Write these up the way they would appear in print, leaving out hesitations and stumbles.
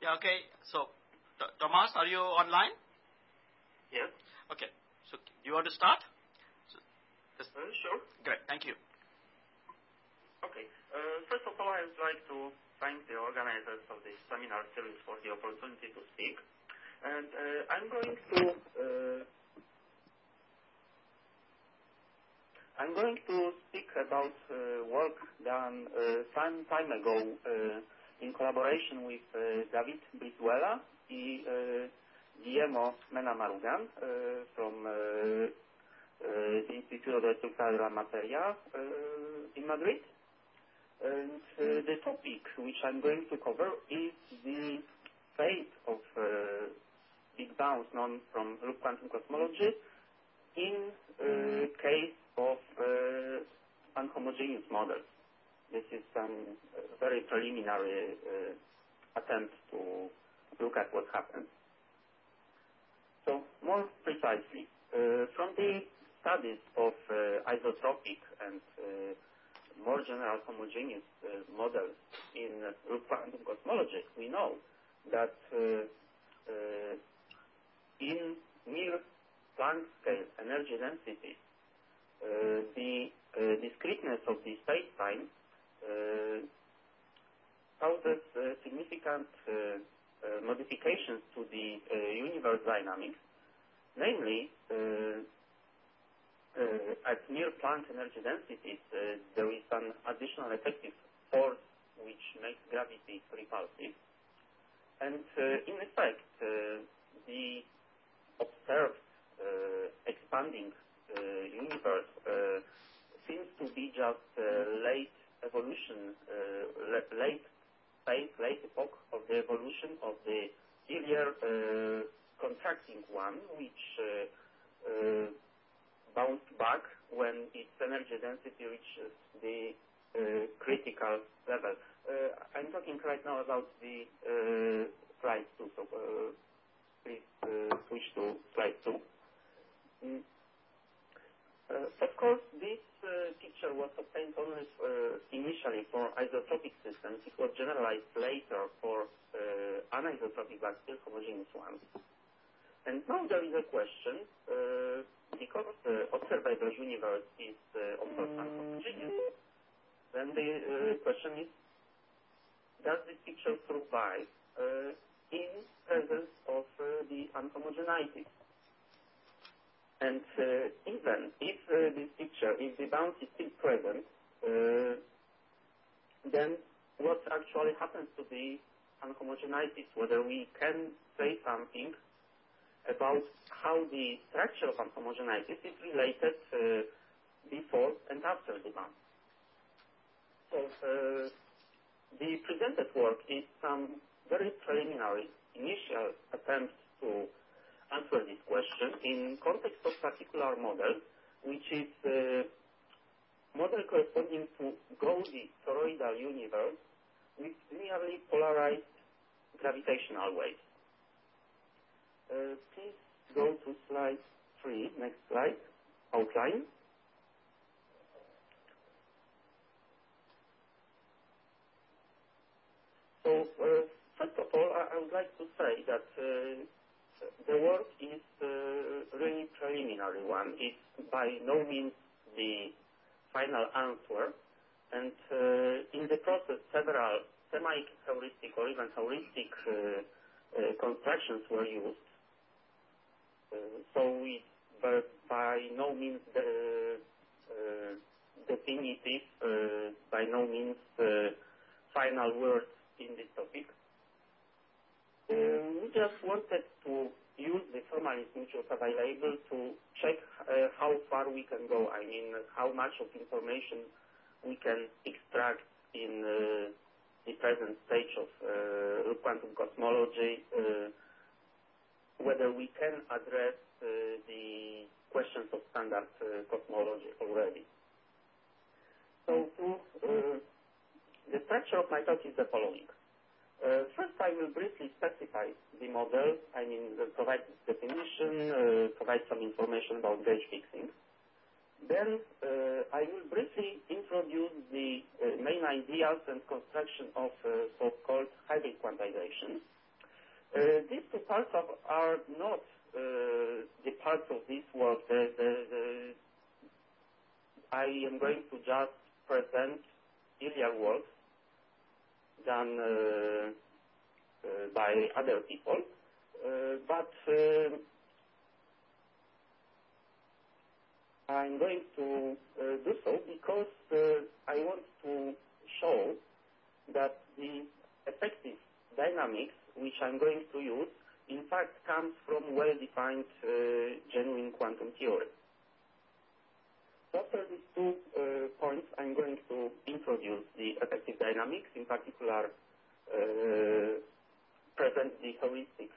Yeah, okay. So, Thomas, are you online? Yes. Okay. So, you want to start? Sure. Great. Thank you. Okay. First of all, I would like to thank the organizers of this seminar series for the opportunity to speak. And I'm going to speak about work done some time ago in collaboration with David Brizuela and Guillermo Mena Marugan from the Institute of Estructura de la Materia in Madrid. And the topic which I'm going to cover is the fate of big bounds known from loop quantum cosmology in case of unhomogeneous models. This is some very preliminary attempt to look at what happens. So more precisely, from the studies of isotropic and more general homogeneous models in loop quantum cosmology, we know that in near Planck scale energy density, the discreteness of the space-time causes significant modifications to the universe dynamics. Namely, at near Planck energy densities, there is an additional effective force which makes gravity repulsive. And in effect, the observed expanding universe seems to be just late evolution, late phase, late epoch of the evolution of the earlier contracting one, which bounced back when its energy density reaches the critical level. I'm talking right now about the slide 2, so please switch to slide 2. Of course, this picture was obtained only initially for isotropic systems. It was generalized later for anisotropic but still homogeneous ones. And now there is a question, because the observable universe is of course unhomogeneous, then the question is, does this picture survive in presence of the unhomogeneity? And even if this picture, if the bounce is still present, then what actually happens to the unhomogeneities? Whether we can say something about how the structure of unhomogeneities is related before and after the bounce. So the presented work is some very preliminary initial attempts to answer this question in context of particular model, which is model corresponding to Gaudy toroidal universe with linearly polarized gravitational waves. Please go to slide 3, next slide, outline. So, first of all, I would like to say that the work is really preliminary one. It's by no means the final answer. And in the process, several semi-heuristic or even heuristic constructions were used. So it's by no means definitive, by no means final words in this topic. We just wanted to use the formalism which was available to check how far we can go. I mean, how much of information we can extract in the present stage of quantum cosmology, whether we can address the questions of standard cosmology already. So the structure of my talk is the following. First, I will briefly specify the model, I mean, provide definition, provide some information about gauge fixing. Then I will briefly introduce the main ideas and construction of so-called hybrid quantization. These two parts are not the parts of this work. I am going to just present earlier works done by other people, but I'm going to do so because I want to show that the effective dynamics which I'm going to use in fact comes from well-defined genuine quantum theory. After these 2 points, I'm going to introduce the effective dynamics, in particular present the heuristic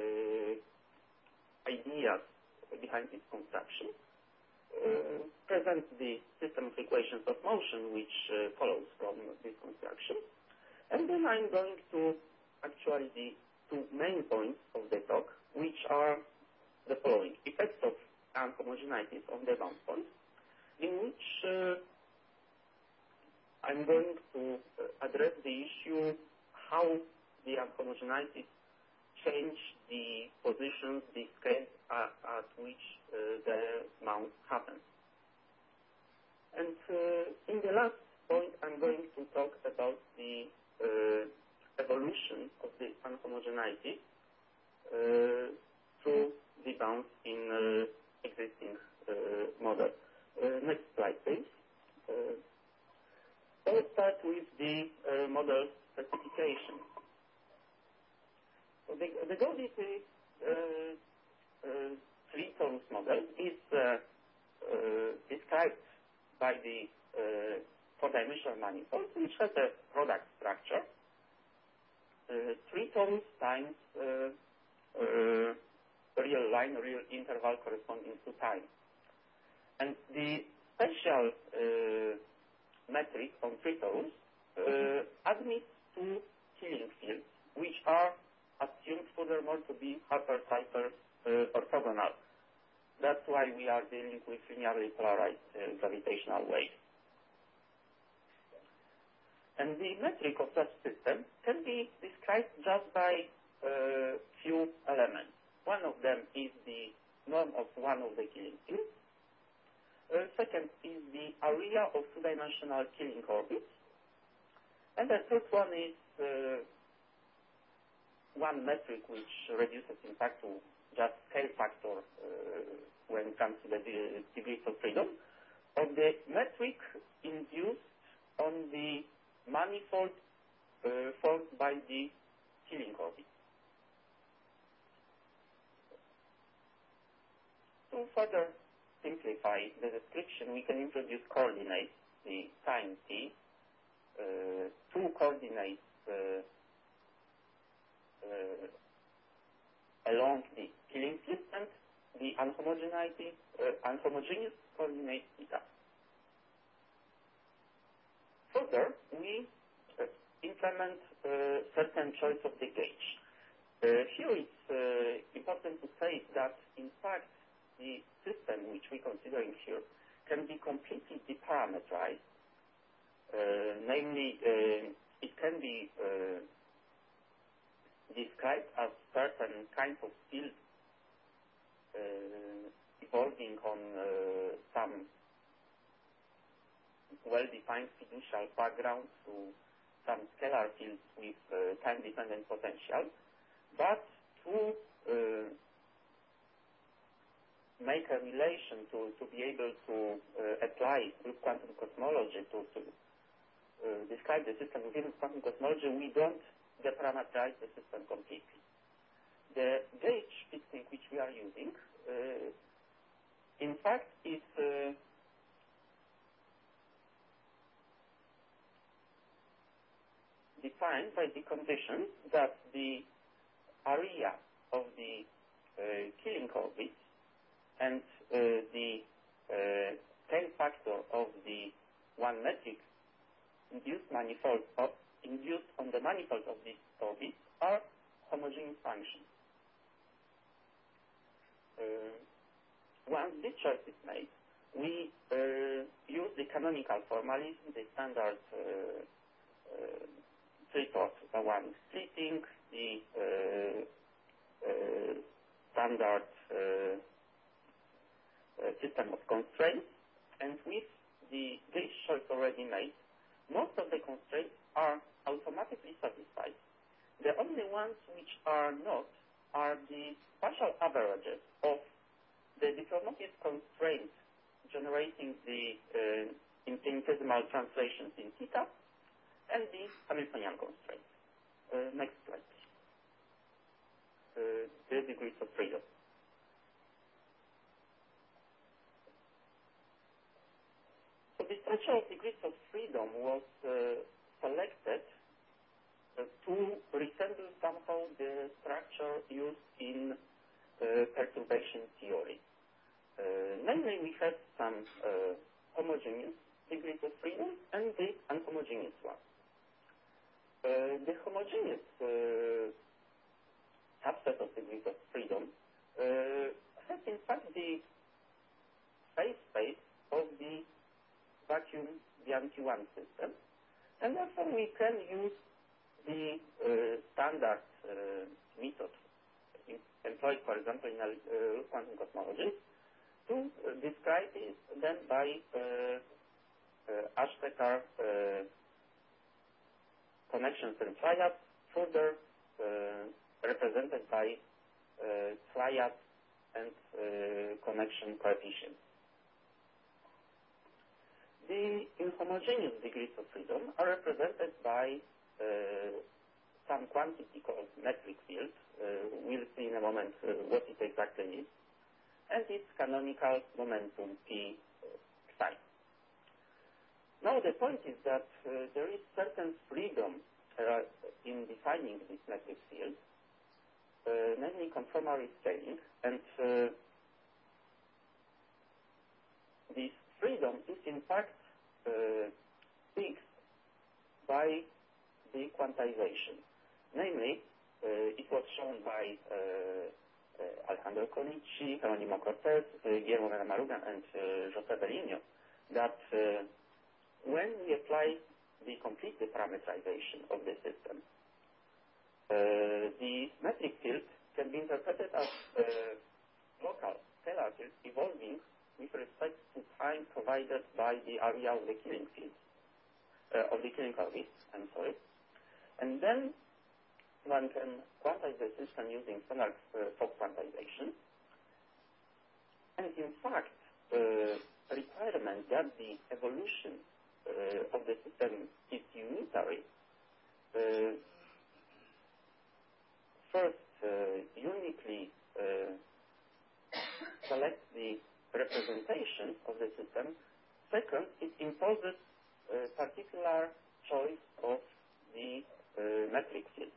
ideas behind its construction, present the system of equations of motion which follows from this construction, and then I'm going to actually the 2 main points of the talk, which are the following: effects of unhomogeneities on the bound point, in which I'm going to address the issue how the unhomogeneities change the positions, the scale at which the mount happens. And in the last point, I'm going to talk about the evolution of the unhomogeneity through the bounds in existing model. Next slide, please. Let's start with the model specification. So the Gaudi-3 tones model is described by the 4-dimensional manifold, which has a product structure, 3 tones times real line, real interval corresponding to time. And the special metric on 3 tones admits 2 Killing fields, which are assumed furthermore to be Harper-Cypher orthogonal. That's why we are dealing with linearly polarized gravitational waves. And the metric of such system can be described just by few elements. One of them is the norm of one of the Killing fields. Second is the area of 2-dimensional Killing orbits. And the third one is one metric which reduces in fact to just scale factor when it comes to the degrees of freedom of the metric induced on the manifold formed by the Killing orbit. To further simplify the description, we can introduce coordinates, the time t, 2 coordinates along the Killing field and the unhomogeneous coordinate theta. Further, we implement certain choice of the gauge. Here it's important to say that in fact the system which we're considering here can be completely deparametrized. Namely, it can be described as certain kinds of fields evolving on some well-defined fiducial backgrounds to some scalar fields with time-dependent potential, but to make a relation to be able to apply group quantum cosmology to describe the system within quantum cosmology, we don't deparameterize the system completely. The gauge fixing which we are using, in fact, is defined by the condition that the area of the Killing orbit and the scale factor of the one metric induced on the manifold of this orbit are homogeneous functions. Once this choice is made, we use the canonical formalism, the standard treatment of the one splitting, the standard system of constraints, and with the glitch choice already made, most of the constraints are automatically satisfied. The only ones which are not are the partial averages of the difframotive constraints generating the infinitesimal translations in theta and the Hamiltonian constraints. Next slide, please. The degrees of freedom. So the structure of degrees of freedom was selected to resemble somehow the structure used in perturbation theory. Namely, we have some homogeneous degrees of freedom and the unhomogeneous one. The homogeneous subset of degrees of freedom has in fact the phase space of the vacuum Bianchi-1 system, and therefore we can use the standard method employed, for example, in quantum cosmology to describe it then by Ashtekar connections and triads, further represented by triad and connection coefficients. The inhomogeneous degrees of freedom are represented by some quantity called metric field. We'll see in a moment what it exactly is, and its canonical momentum P psi. Now the point is that there is certain freedom in defining this metric field, namely conformally scaling, and this freedom is in fact fixed by the quantization. Namely, it was shown by Alejandro Conici, Geronimo Cortés, Guillermo Marugan, and José Belinho, that when we apply the complete parameterization of the system, the metric field can be interpreted as local scalar field evolving with respect to time provided by the area of the Killing field, of the Killing orbit, and then one can quantize the system using standard Fock quantization. And in fact, requirement that the evolution of the system is unitary first uniquely selects the representation of the system. Second, it imposes a particular choice of the metric field.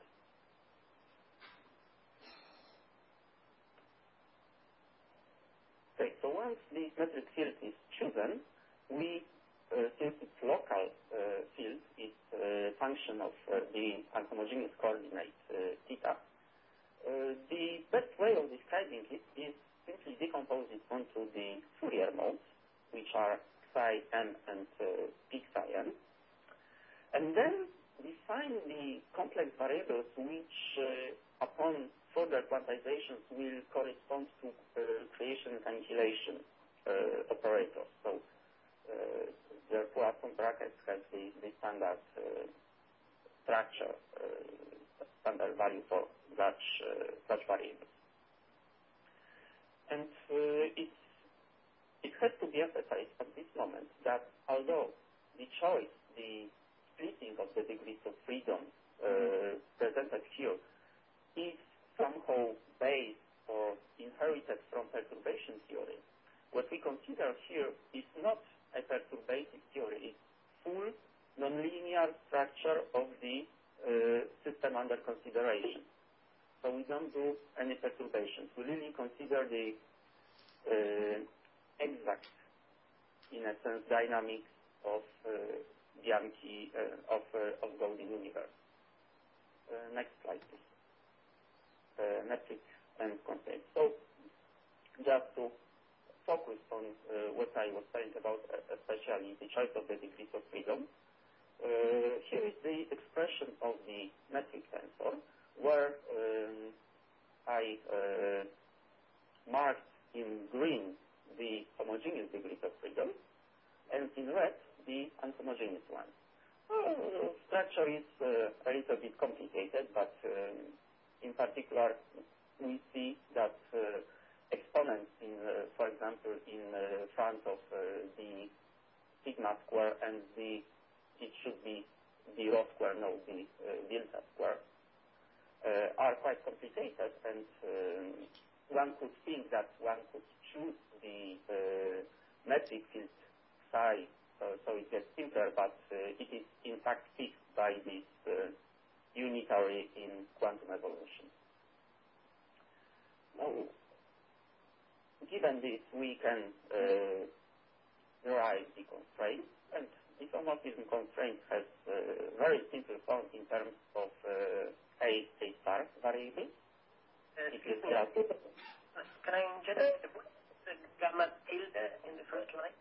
Okay, so once the metric field is chosen, we, since its local field is a function of the unhomogeneous coordinate theta, the best way of describing it is simply decompose it onto the Fourier modes, which are psi m and p psi m, and then define the complex variables which, upon further quantizations, will correspond to creation and annihilation operators. So, therefore, Poisson brackets has the standard structure, standard value for such variables. And it has to be emphasized at this moment that although the choice, the splitting of the degrees of freedom presented here is somehow based or inherited from perturbation theory, what we consider here is not a perturbative theory, it's full nonlinear structure of the system under consideration. So we don't do any perturbations. We really consider the exact, in a sense, dynamics of Bianchi, of Gaudi universe. Next slide, please. Metric and constraints. So just to focus on what I was saying about, especially the choice of the degrees of freedom, here is the expression of the metric tensor, where I marked in green the homogeneous degrees of freedom, and in red the unhomogeneous ones. Structure is a little bit complicated, but in particular we see that exponents, for example, in front of the sigma square and it should be the rho square, no, the delta square, are quite complicated, and one could think that one could choose the metric field psi so it gets simpler, but it is in fact fixed by this unitary in quantum evolution. Now, given this, we can derive the constraint, and this homomorphism constraint has a very simple form in terms of A star variable. It is just... Can I inject the gamma tilde in the first line?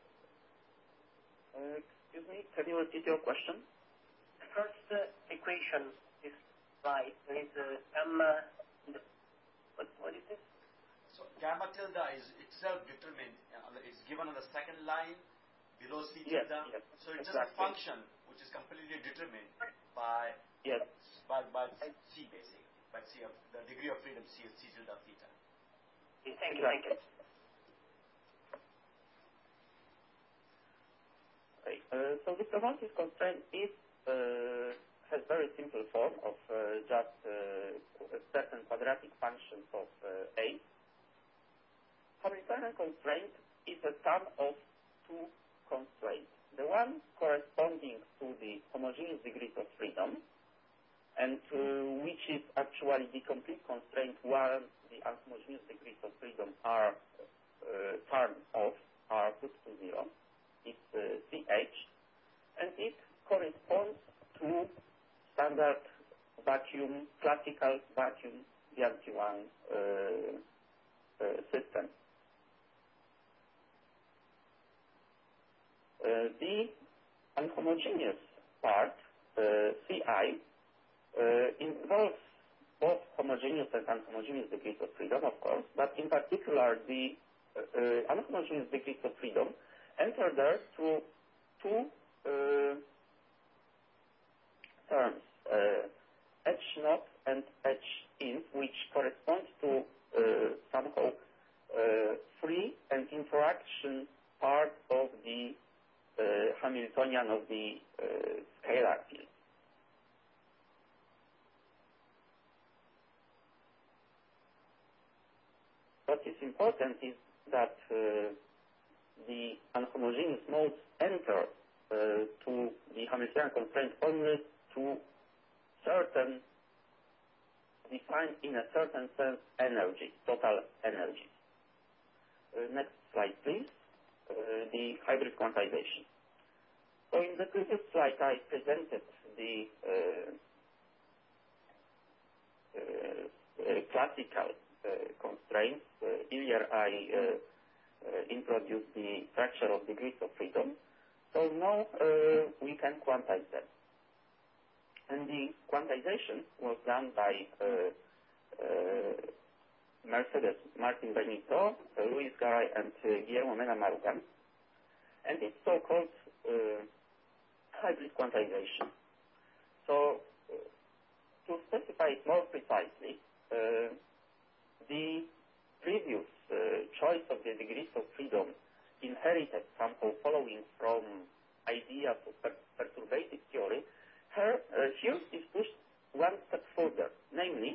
Excuse me, can you repeat your question? The first equation is right. There is a gamma... What is this? So gamma tilde is itself determined. It's given on the second line below C tilde. Yes, so it's exactly. just a function which is completely determined by C basically, by C of the degree of freedom C is C tilde of theta. Thank you. So this homomorphism constraint has very simple form of just certain quadratic functions of A. Hamiltonian constraint is a sum of two constraints. The one corresponding to the homogeneous degrees of freedom, and which is actually the complete constraint while the unhomogeneous degrees of freedom are turned off, are put to zero. It's CH, and it corresponds to standard vacuum, classical vacuum BRT1 system. The unhomogeneous part, CI, involves both homogeneous and unhomogeneous degrees of freedom, of course, but in particular the unhomogeneous degrees of freedom enter there through two terms, H0 and H-int, which correspond to somehow free and interaction part of the Hamiltonian of the scalar field. What is important is that the unhomogeneous modes enter to the Hamiltonian constraint only to certain defined in a certain sense energy, total energy. Next slide, please. The hybrid quantization. So in the previous slide, I presented the classical constraints. Here I introduced the structure of degrees of freedom. So now we can quantize them. And the quantization was done by Mercedes Martin Benito, Luis Garay, and Guillermo Mena Marugan. And it's so-called hybrid quantization. So to specify it more precisely, the previous choice of the degrees of freedom inherited somehow following from ideas of perturbative theory, here is pushed one step further, namely,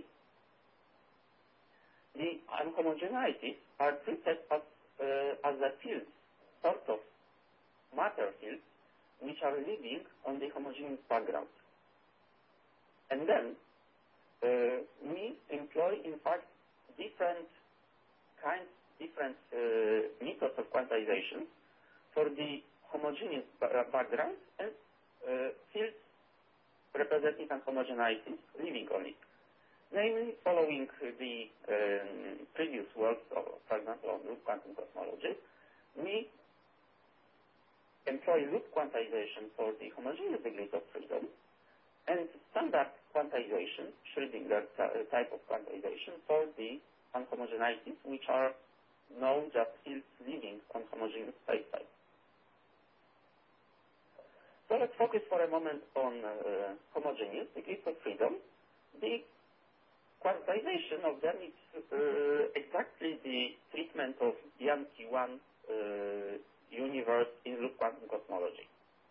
the unhomogeneities are treated as a field, sort of matter fields, which are living on the homogeneous background. And then we employ, in fact, different methods of quantization for the homogeneous background and fields representing unhomogeneities living on it. Namely, following the previous works, for example, on loop quantum cosmology, we employ loop quantization for the homogeneous degrees of freedom and standard quantization, Schrödinger type of quantization, for the unhomogeneities which are known just fields living on homogeneous spacetime. So let's focus for a moment on homogeneous degrees of freedom. The quantization of them is exactly the treatment of Yankee 1 universe in loop quantum cosmology.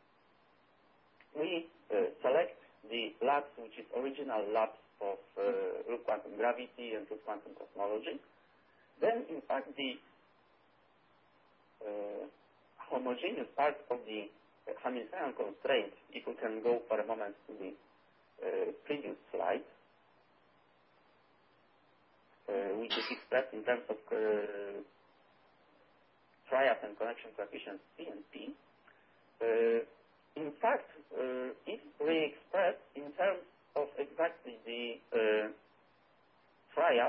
We select the labs which is original labs of loop quantum gravity and loop quantum cosmology. Then, in fact, the homogeneous part of the Hamiltonian constraint, if we can go for a moment to the previous slide, which is expressed in terms of triad and connection coefficients C and P. In fact, if we express in terms of exactly the triad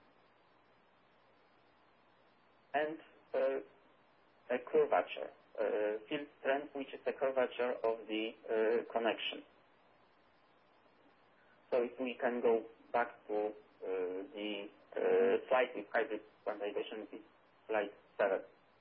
and a curvature, field strength, which is a curvature of the connection. So if we can go back to the slide with hybrid quantization, is slide 7.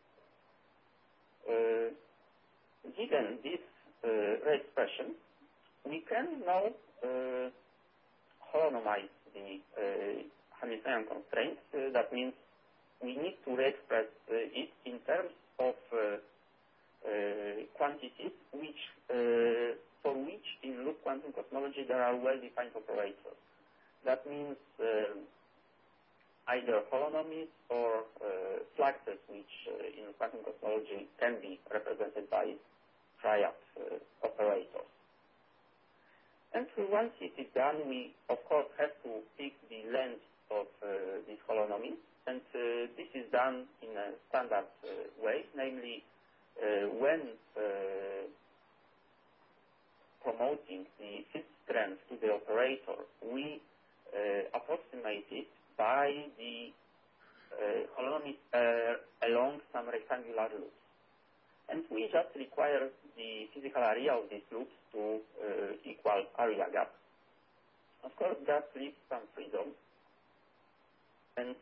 Given this expression, we can now holonomize the Hamiltonian constraint. That means we need to re-express it in terms of quantities which, for which in loop quantum cosmology there are well-defined operators. That means either holonomies or fluxes, which in quantum cosmology can be represented by triad operators. And once it is done, we of course have to pick the length of these holonomies, and this is done in a standard way, namely when promoting the field strength to the operator, we approximate it by the holonomies along some rectangular loops. And we just require the physical area of these loops to equal area gap. Of course, that leaves some freedom. And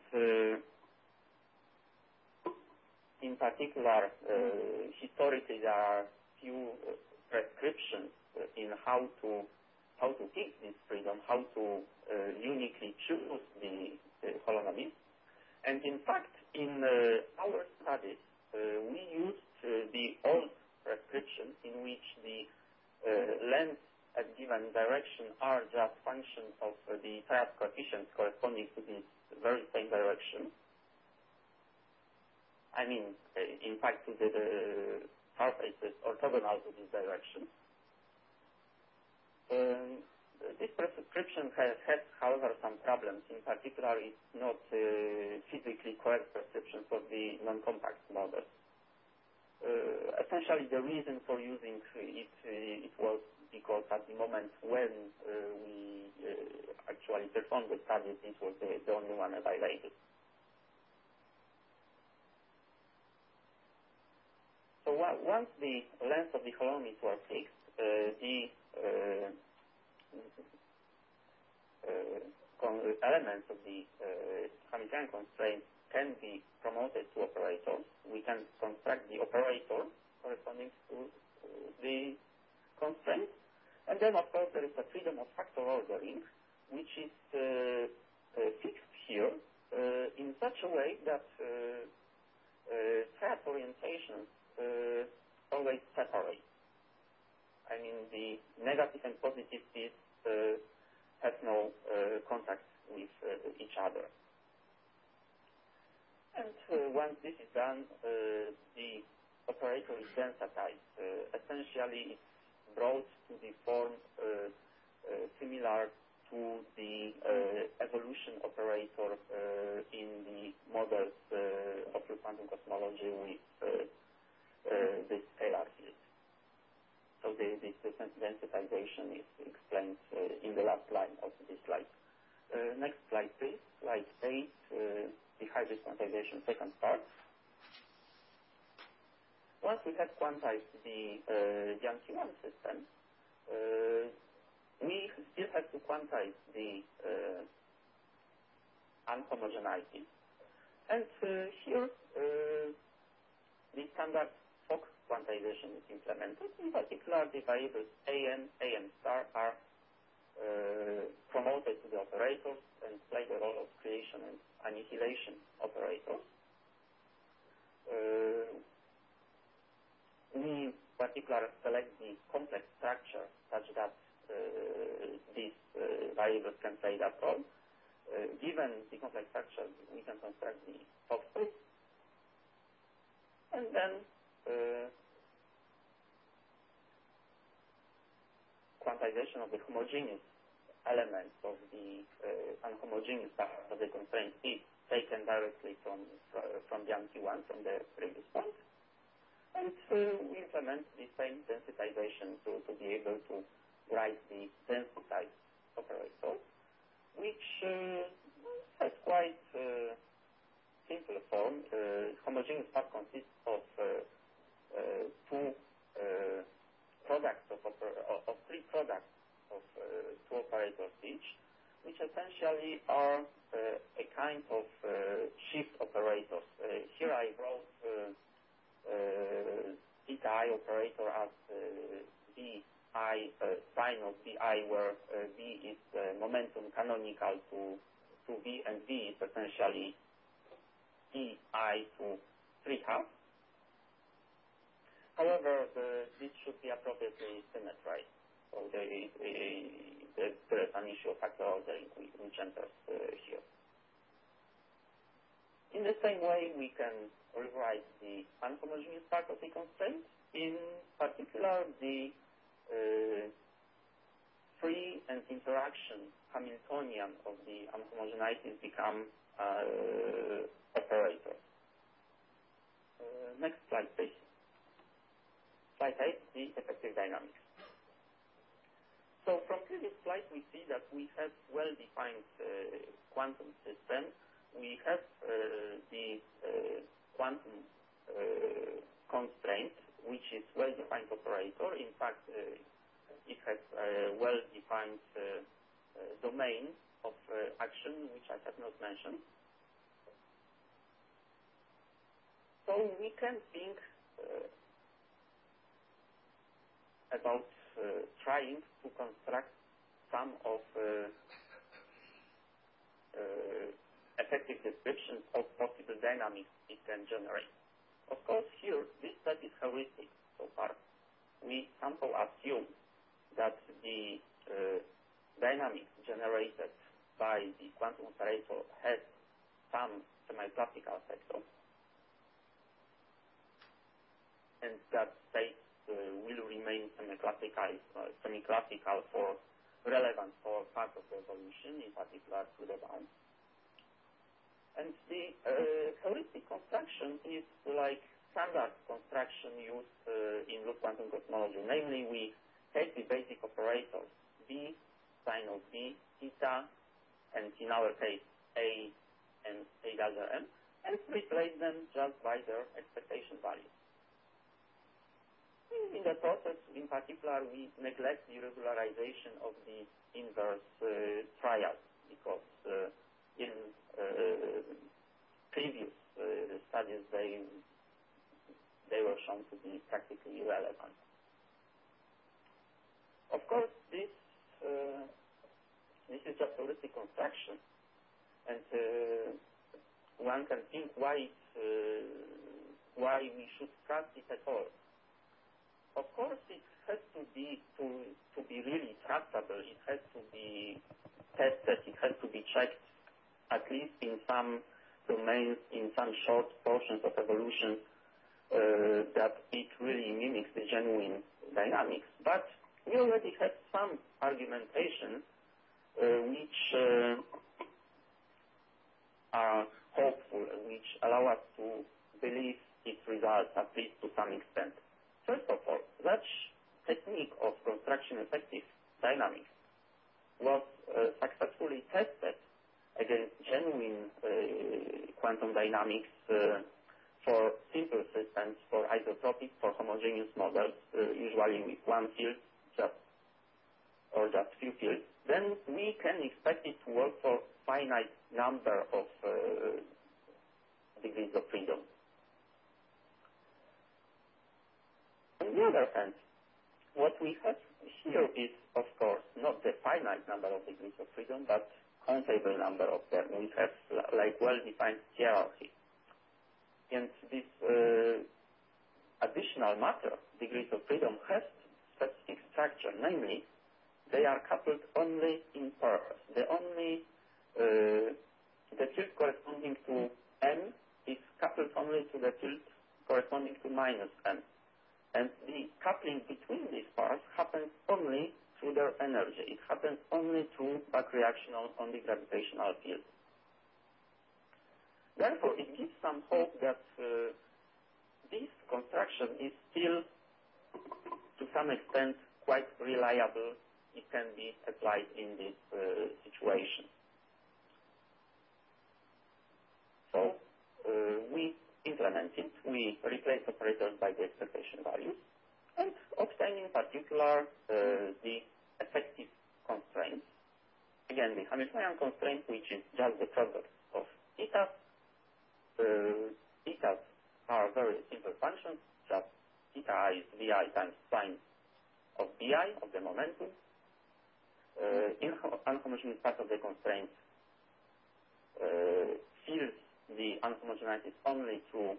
in particular, historically, there are few prescriptions in how to pick this freedom, how to uniquely choose the holonomies. And in fact, in our studies, we used the old prescription in which the lengths at given direction are just functions of the triad coefficients corresponding to this very same direction. I mean, in fact, to the surfaces orthogonal to this direction. This prescription has, however, some problems. In particular, it's not physically correct prescription for the non-compact model. Essentially, the reason for using it was because at the moment when we actually performed the study, this was the only one available. So once the length of the holonomies were fixed, the elements of the Hamiltonian constraint can be promoted to operators. We can construct the operator corresponding to the constraint. And then, of course, there is a freedom of factor ordering, which is fixed here in such a way that triad orientations always separate. I mean, the negative and positive fields have no contact with each other. And once this is done, the operator is densitized. Essentially, it's brought to the form similar to the evolution operator in the models of quantum cosmology with the scalar field. So this densitization is explained in the last line of this slide. Next slide, please. Slide 8, the hybrid quantization, second part. Once we have quantized the Yankee 1 system, we still have to quantize the unhomogeneity. And here, the standard Fock quantization is implemented. In particular, the variables an star are promoted to the operators and play the role of creation and annihilation operators. We in particular select the complex structure such that these variables can play that role. Given the complex structure, we can construct the Fock space, and then quantization of the homogeneous elements of the unhomogeneous part of the constraint is taken directly from the MQ1, from the previous point, and we implement the same densitization to be able to write the densitized operator, which has quite simple form. Homogeneous part consists of two products of three products of two operators each, which essentially are a kind of shift operators. Here I wrote theta I operator as bi sign of bi, where b is momentum canonical to v, and v is essentially ei to 3/2. However, this should be appropriately symmetrized. So there is an issue of factor ordering which enters here. In the same way, we can rewrite the unhomogeneous part of the constraint. In particular, the free and interaction Hamiltonian of the unhomogeneities become operators. Next slide, please. Slide 8, the effective dynamics. So from previous slide, we see that we have well-defined quantum system. We have the quantum constraint, which is well-defined operator. In fact, it has a well-defined domain of action, which I have not mentioned. So we can think about trying to construct some of effective descriptions of possible dynamics it can generate. Of course, here, this set is heuristic so far. We somehow assume that the dynamics generated by the quantum operator has some semi-classical factor, and that states will remain semi-classical for relevant for part of the evolution, in particular to the bounds. And the heuristic construction is like standard construction used in loop quantum cosmology. Namely, we take the basic operators b, sine of b, theta, and in our case a and a delta m, and replace them just by their expectation values. In the process, in particular, we neglect the regularization of the inverse triad, because in previous studies they were shown to be practically irrelevant. Of course, this is just heuristic construction, and one can think why we should trust it at all. Of course, it has to be really trustable. It has to be tested. It has to be checked, at least in some domains, in some short portions of evolution, that it really mimics the genuine dynamics. But we already have some argumentation which are hopeful, which allow us to believe its results, at least to some extent. First of all, such technique of construction effective dynamics was successfully tested against genuine quantum dynamics for simple systems, for isotropic, for homogeneous models, usually with one field, just few fields. Then we can expect it to work for finite number of degrees of freedom. On the other hand, what we have here is, of course, not the finite number of degrees of freedom, but countable number of them. We have like well-defined hierarchy. And this additional matter, degrees of freedom, has specific structure, namely, they are coupled only in pairs. The field corresponding to n is coupled only to the field corresponding to minus n. And the coupling between these pairs happens only through their energy. It happens only through back reaction on the gravitational field. Therefore, it gives some hope that this construction is still, to some extent, quite reliable. It can be applied in this situation. So we implement it. We replace operators by the expectation values and obtain in particular the effective constraints. Again, the Hamiltonian constraint, which is just the product of eta. Etas are very simple functions, just eta I is vi times sine of bi, of the momentum. In unhomogeneous part of the constraint fills the unhomogeneities only through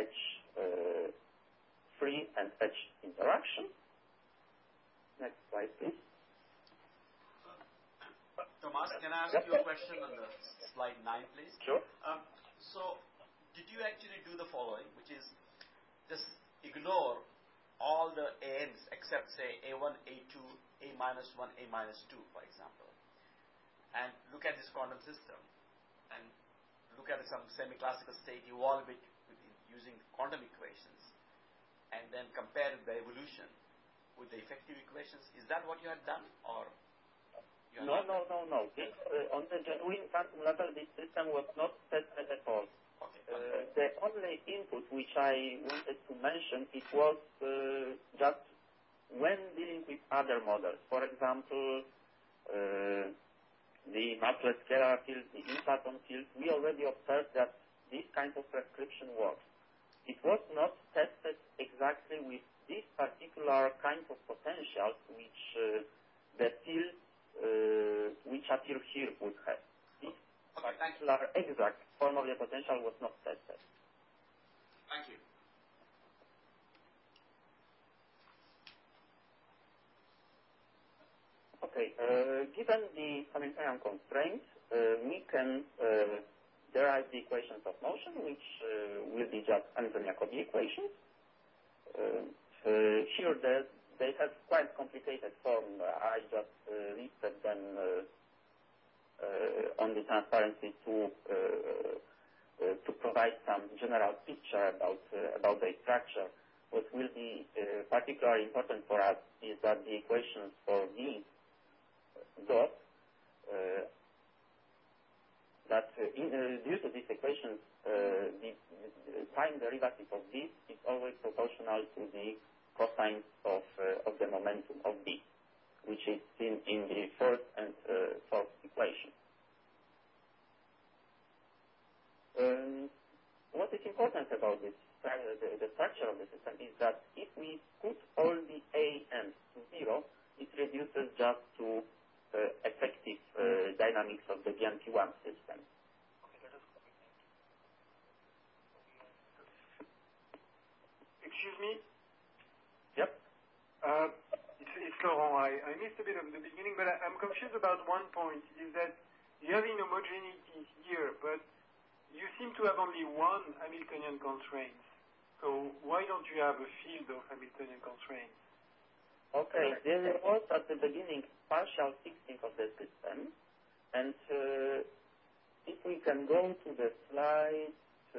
H free and H interaction. Next slide, please. Thomas, can I ask you a question on the slide 9, please? Sure. So, did you actually do the following, which is just ignore all the ANs except, say, A1, A2, A minus 1, A minus 2, for example, and look at this quantum system and look at some semi-classical state, evolve it using quantum equations, and then compare the evolution with the effective equations? Is that what you had done, or? No. This, on the genuine quantum level, this system was not tested at all. The only input which I wanted to mention, it was just when dealing with other models. For example, the massless scalar field, the inflaton field, we already observed that this kind of prescription works. It was not tested exactly with this particular kind of potentials which the fields which appear here would have. This particular exact form of the potential was not tested. Thank you. Okay, given the Hamiltonian constraints, we can derive the equations of motion, which will be just Hamilton-Jacobi equations. Here they have quite complicated form. I just listed them on the transparency to provide some general picture about the structure. What will be particularly important for us is that the equations for V dot due to these equations, the time derivative of this is always proportional to the cosine of the momentum of B, which is seen in the first and fourth equation. What is important about this, the structure of the system, is that if we put all the ANs to 0, it reduces just to effective dynamics of the BMP1 system. Excuse me? Yep. It's Laurent. I missed a bit of the beginning, but I'm confused about one point, is that you have inhomogeneity here, but you seem to have only one Hamiltonian constraint. So why don't you have a field of Hamiltonian constraints? Okay, there was at the beginning partial fixing of the system, and if we can go to the slide,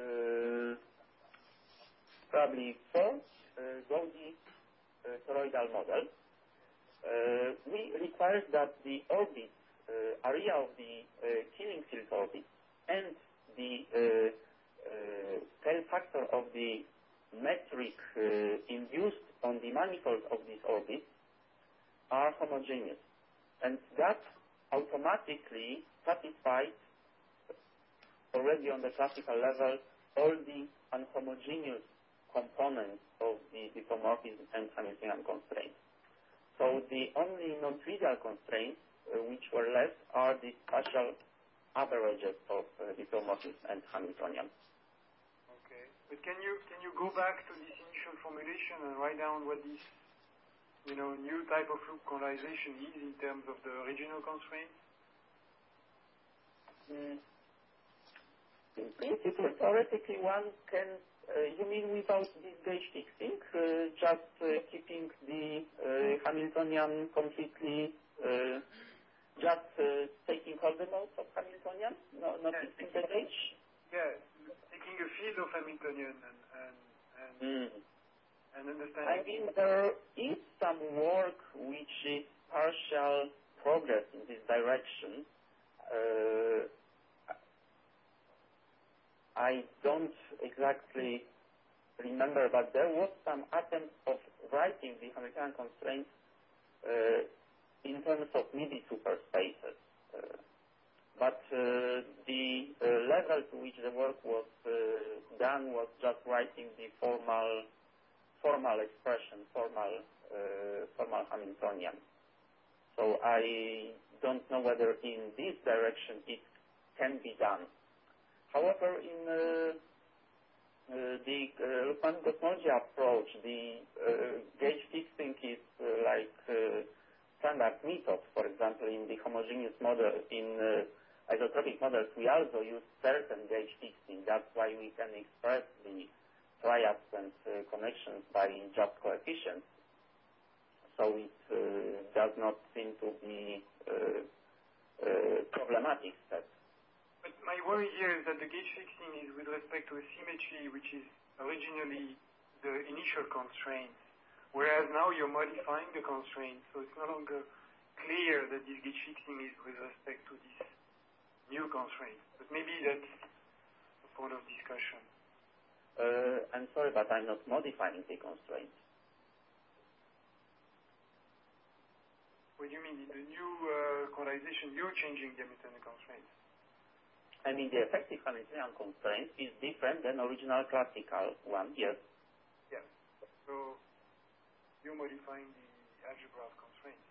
probably 4, Gaudi toroidal model, we require that the orbit, area of the Killing field orbit, and the scale factor of the metric induced on the manifold of this orbit are homogeneous. And that automatically satisfies already on the classical level all the unhomogeneous components of the diffeomorphism and Hamiltonian constraints. So the only non-trivial constraints which were left are the spatial averages of diffeomorphism and Hamiltonian. Okay, but can you go back to this initial formulation and write down what this new type of loop quantization is in terms of the original constraints? In principle, theoretically, one can, you mean without this gauge fixing, just keeping the Hamiltonian completely, just taking all the modes of Hamiltonian, not fixing the gauge? Yeah, taking a field of Hamiltonian and understanding. I mean, there is some work which is partial progress in this direction. I don't exactly remember, but there was some attempt of writing the Hamiltonian constraints in terms of MIDI superspaces. But the level to which the work was done was just writing the formal expression, formal Hamiltonian. So I don't know whether in this direction it can be done. However, in the Luhmann cosmology approach, the gauge fixing is like standard method. For example, in the homogeneous model, in isotropic models, we also use certain gauge fixing. That's why we can express the triads and connections by just coefficients. So it does not seem to be problematic step. But my worry here is that the gauge fixing is with respect to a symmetry which is originally the initial constraint, whereas now you're modifying the constraint, so it's no longer clear that this gauge fixing is with respect to this new constraint. But maybe that's a point of discussion. I'm sorry, but I'm not modifying the constraint. What do you mean? In the new quantization, you're changing the Hamiltonian constraints. I mean, the effective Hamiltonian constraint is different than original classical one, yes. Yeah. So you're modifying the algebra of constraints.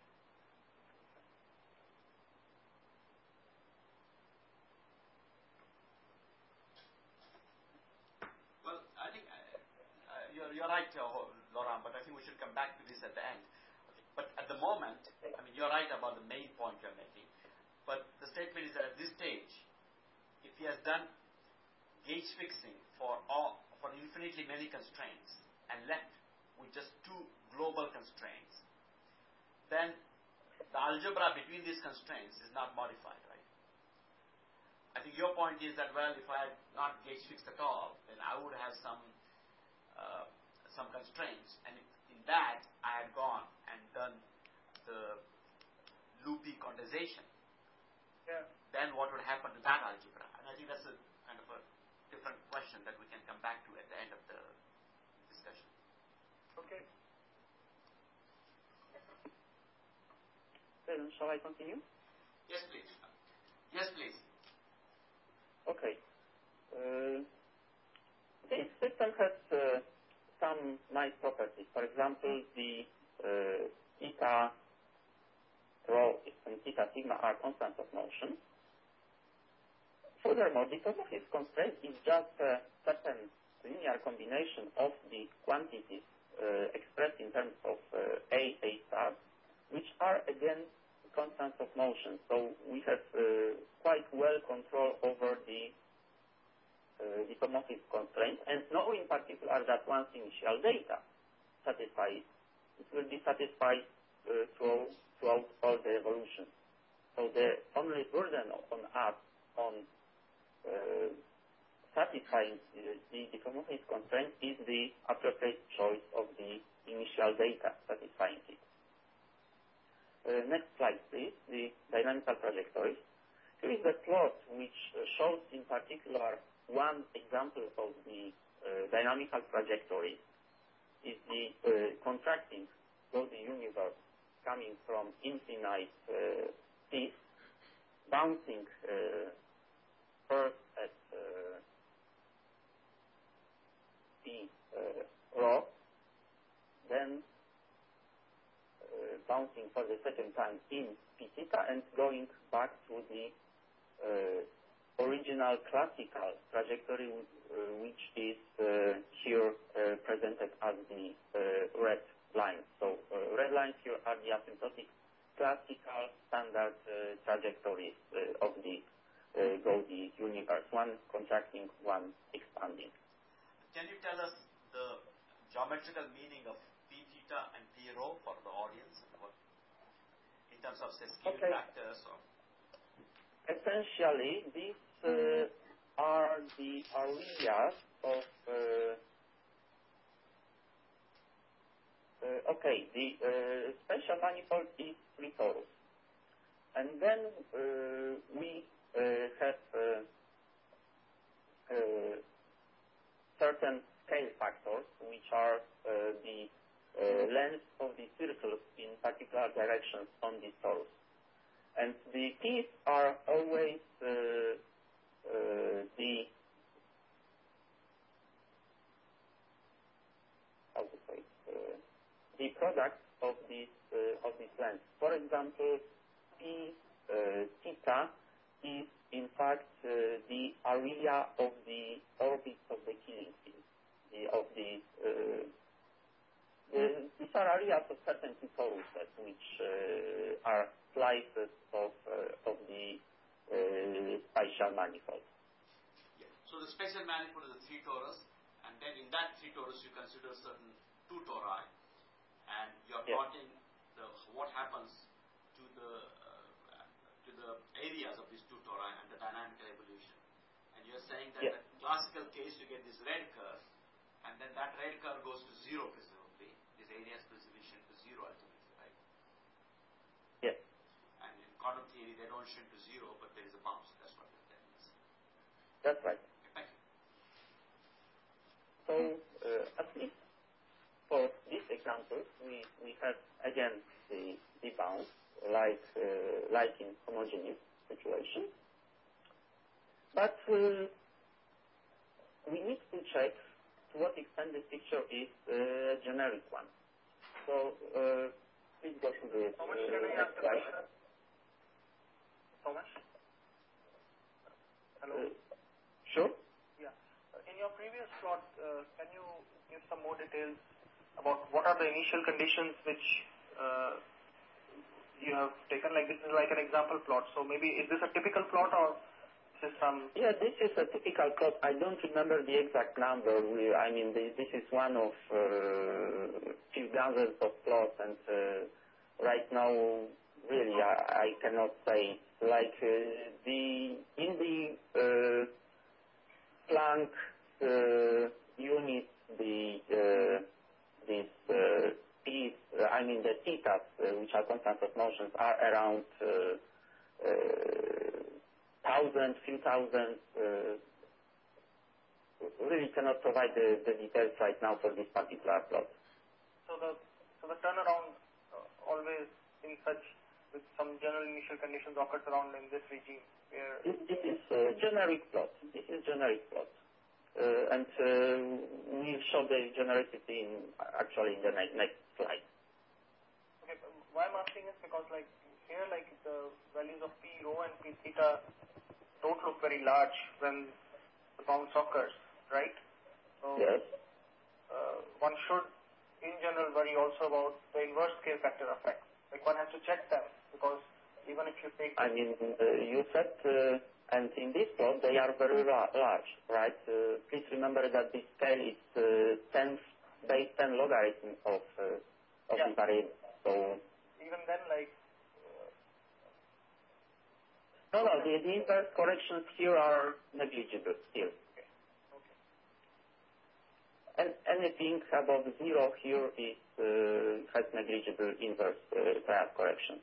Well, I think you're right, Laurent, but I think we should come back to this at the end. Okay. But at the moment, I mean, you're right about the main point you're making. But the statement is that at this stage, if he has done gauge fixing for infinitely many constraints and left with just two global constraints, then the algebra between these constraints is not modified, right? I think your point is that, well, if I had not gauge fixed at all, then I would have some constraints, and in that I had gone and done the loopy quantization. Yeah. Then what would happen to that algebra? And I think that's a kind of a different question that we can come back to at the end of the discussion. Okay. Then shall I continue? Yes, please. Yes, please. Okay. This system has some nice properties. For example, the theta rho and theta sigma are constants of motion. Furthermore, the Kosmoses constraint is just a certain linear combination of the quantities expressed in terms of A star, which are again constants of motion. So we have quite well control over the Kosmoses constraint, and know in particular that once initial data satisfies, it will be satisfied throughout all the evolution. So the only burden on us on satisfying the Kosmoses constraint is the appropriate choice of the initial data satisfying it. Next slide, please, the dynamical trajectories. Here is the plot which shows in particular one example of the dynamical trajectory. Is the contracting of the universe coming from infinite peace, bouncing first at bouncing for the second time in p theta and going back to the original classical trajectory, which is here presented as the red lines. So red lines here are the asymptotic classical standard trajectories of the Gaudi universe, one contracting, one expanding. Can you tell us the geometrical meaning of p theta and p rho for the audience? In terms of, say, scaling factors? Or? Essentially, these are the areas of the special manifold is 3 torus. And then we have certain scale factors, which are the length of the circles in particular directions on this torus. And the p's are always the product of this length. For example, p theta is in fact the area of the orbit of the Killing field. These are areas of certain toruses, which are slices of the spatial manifold. Yeah. So the spatial manifold is a 3 torus, and then in that 3 torus you consider certain 2 tori, and you are plotting what happens to the areas of these 2 tori and the dynamical evolution. And you are saying that in the classical case you get this red curve, and then that red curve goes to 0 presumably. This area is distribution to 0 ultimately, right? Yes. And in quantum theory they don't shrink to 0, but there is a bounce. That's what you're telling us. That's right. Thank you. So at least for this example, we have again the bounce like in homogeneous situation. But we need to check to what extent this picture is a generic one. So please go to the next slide. Thomas? Hello? Sure. Yeah. In your previous plot, can you give some more details about what are the initial conditions which you have taken? Like, this is like an example plot. So maybe is this a typical plot, or is this some... Yeah, this is a typical plot. I don't remember the exact number. This is one of few dozens of plots, and right now, really, I cannot say. Like in the Planck unit, these p's, the thetas, which are constants of motions, are around few thousand. Really cannot provide the details right now for this particular plot. So the turnaround always in such with some general initial conditions occurs around in this regime where this is generic plot. This is generic plot. And we'll show the genericity actually in the next slide. Okay, why I'm asking is because like here, like the values of p rho and p theta don't look very large when the bounce occurs, right? So yes. One should, in general, worry also about the inverse scale factor effect. Like one has to check them, because even if you take... you said, and in this plot, they are very large, right? Please remember that this scale is base 10 logarithm of the variable. So even then, like... No, the inverse corrections here are negligible still. Okay. And anything above 0 here is has negligible inverse triad correction.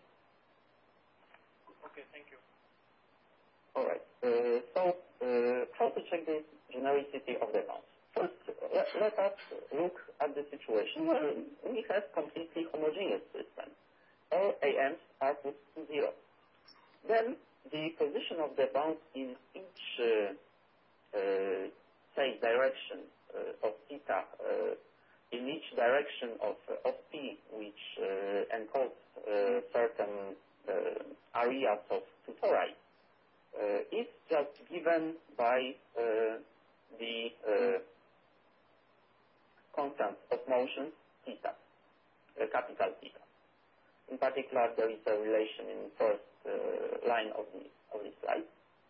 Okay, thank you. All right. So how to check the genericity of the bounce? First, let us look at the situation where we have completely homogeneous system. All AMs are put to 0. Then the position of the bounce in each, say, direction of theta in each direction of P, which encodes certain areas of tutorial, is just given by the constant of motion theta, capital theta. In particular, there is a relation in first line of the slide.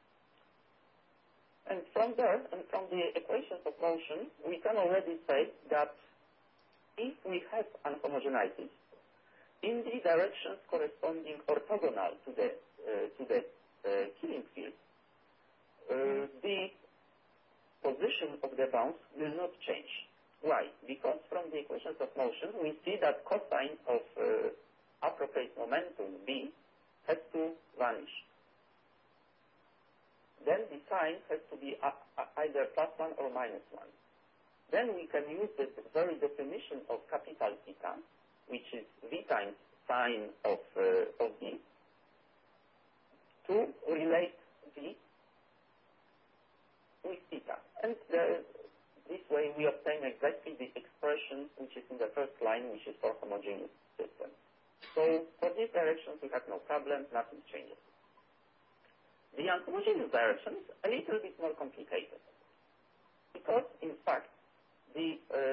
And from there, and from the equations of motion, we can already say that if we have unhomogeneities in the directions corresponding orthogonal to the Killing field, the position of the bounce will not change. Why? Because from the equations of motion, we see that cosine of appropriate momentum B has to vanish. Then the sign has to be either +1 or -1. Then we can use the very definition of capital theta, which is V times sine of B, to relate V with theta. And this way we obtain exactly the expression which is in the first line, which is for homogeneous systems. So for these directions we have no problem, nothing changes. The unhomogeneous direction is a little bit more complicated, because in fact the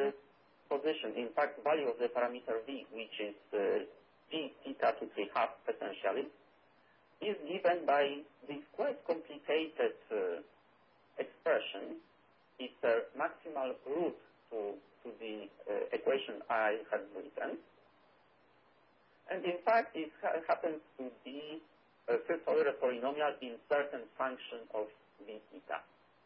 value of the parameter V, which is P theta to 3/2 essentially, is given by this quite complicated expression. It's a maximal root to the equation I have written. And in fact, it happens to be a first-order polynomial in certain function of V theta.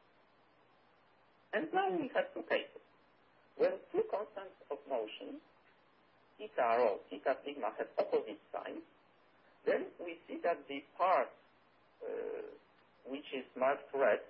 And now we have two cases. When two constants of motion, theta rho, theta sigma, have opposite signs, then we see that the part which is marked red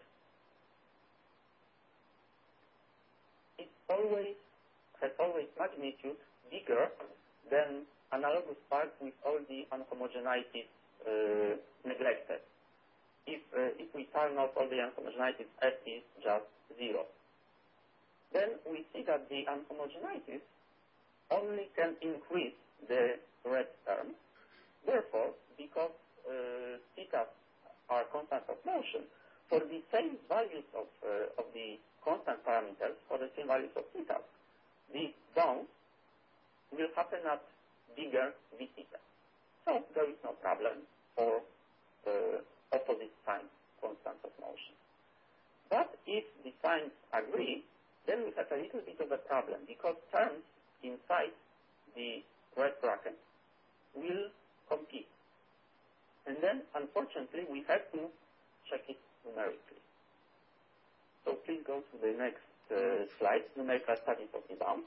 has always magnitude bigger than analogous part with all the unhomogeneities neglected. If we turn off all the unhomogeneities, F is just 0. Then we see that the unhomogeneities only can increase the red term. Therefore, because theta are constants of motion, for the same values of the constant parameters, for the same values of theta, the bounce will happen at bigger V theta. So there is no problem for opposite sign constants of motion. But if the signs agree, then we have a little bit of a problem, because terms inside the red bracket will compete. And then, unfortunately, we have to check it numerically. So please go to the next slide, numerical studies of the bounce.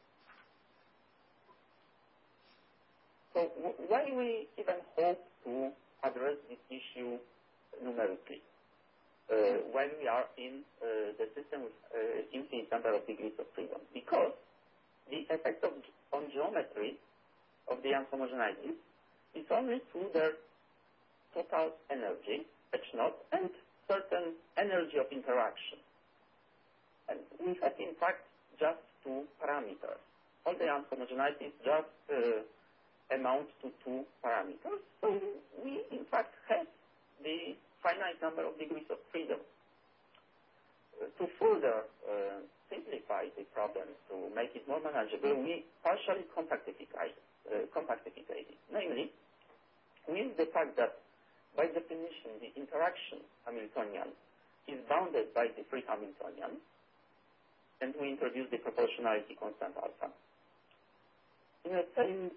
So why we even hope to address this issue numerically when we are in the system with infinite number of degrees of freedom? Because the effect on geometry of the unhomogeneities is only through their total energy, H0, and certain energy of interaction. And we have, in fact, just two parameters. All the unhomogeneities just amount to two parameters. So we, in fact, have the finite number of degrees of freedom. To further simplify the problem, to make it more manageable, we partially compactified it. Namely, with the fact that, by definition, the interaction Hamiltonian is bounded by the free Hamiltonian, and we introduce the proportionality constant alpha. In the same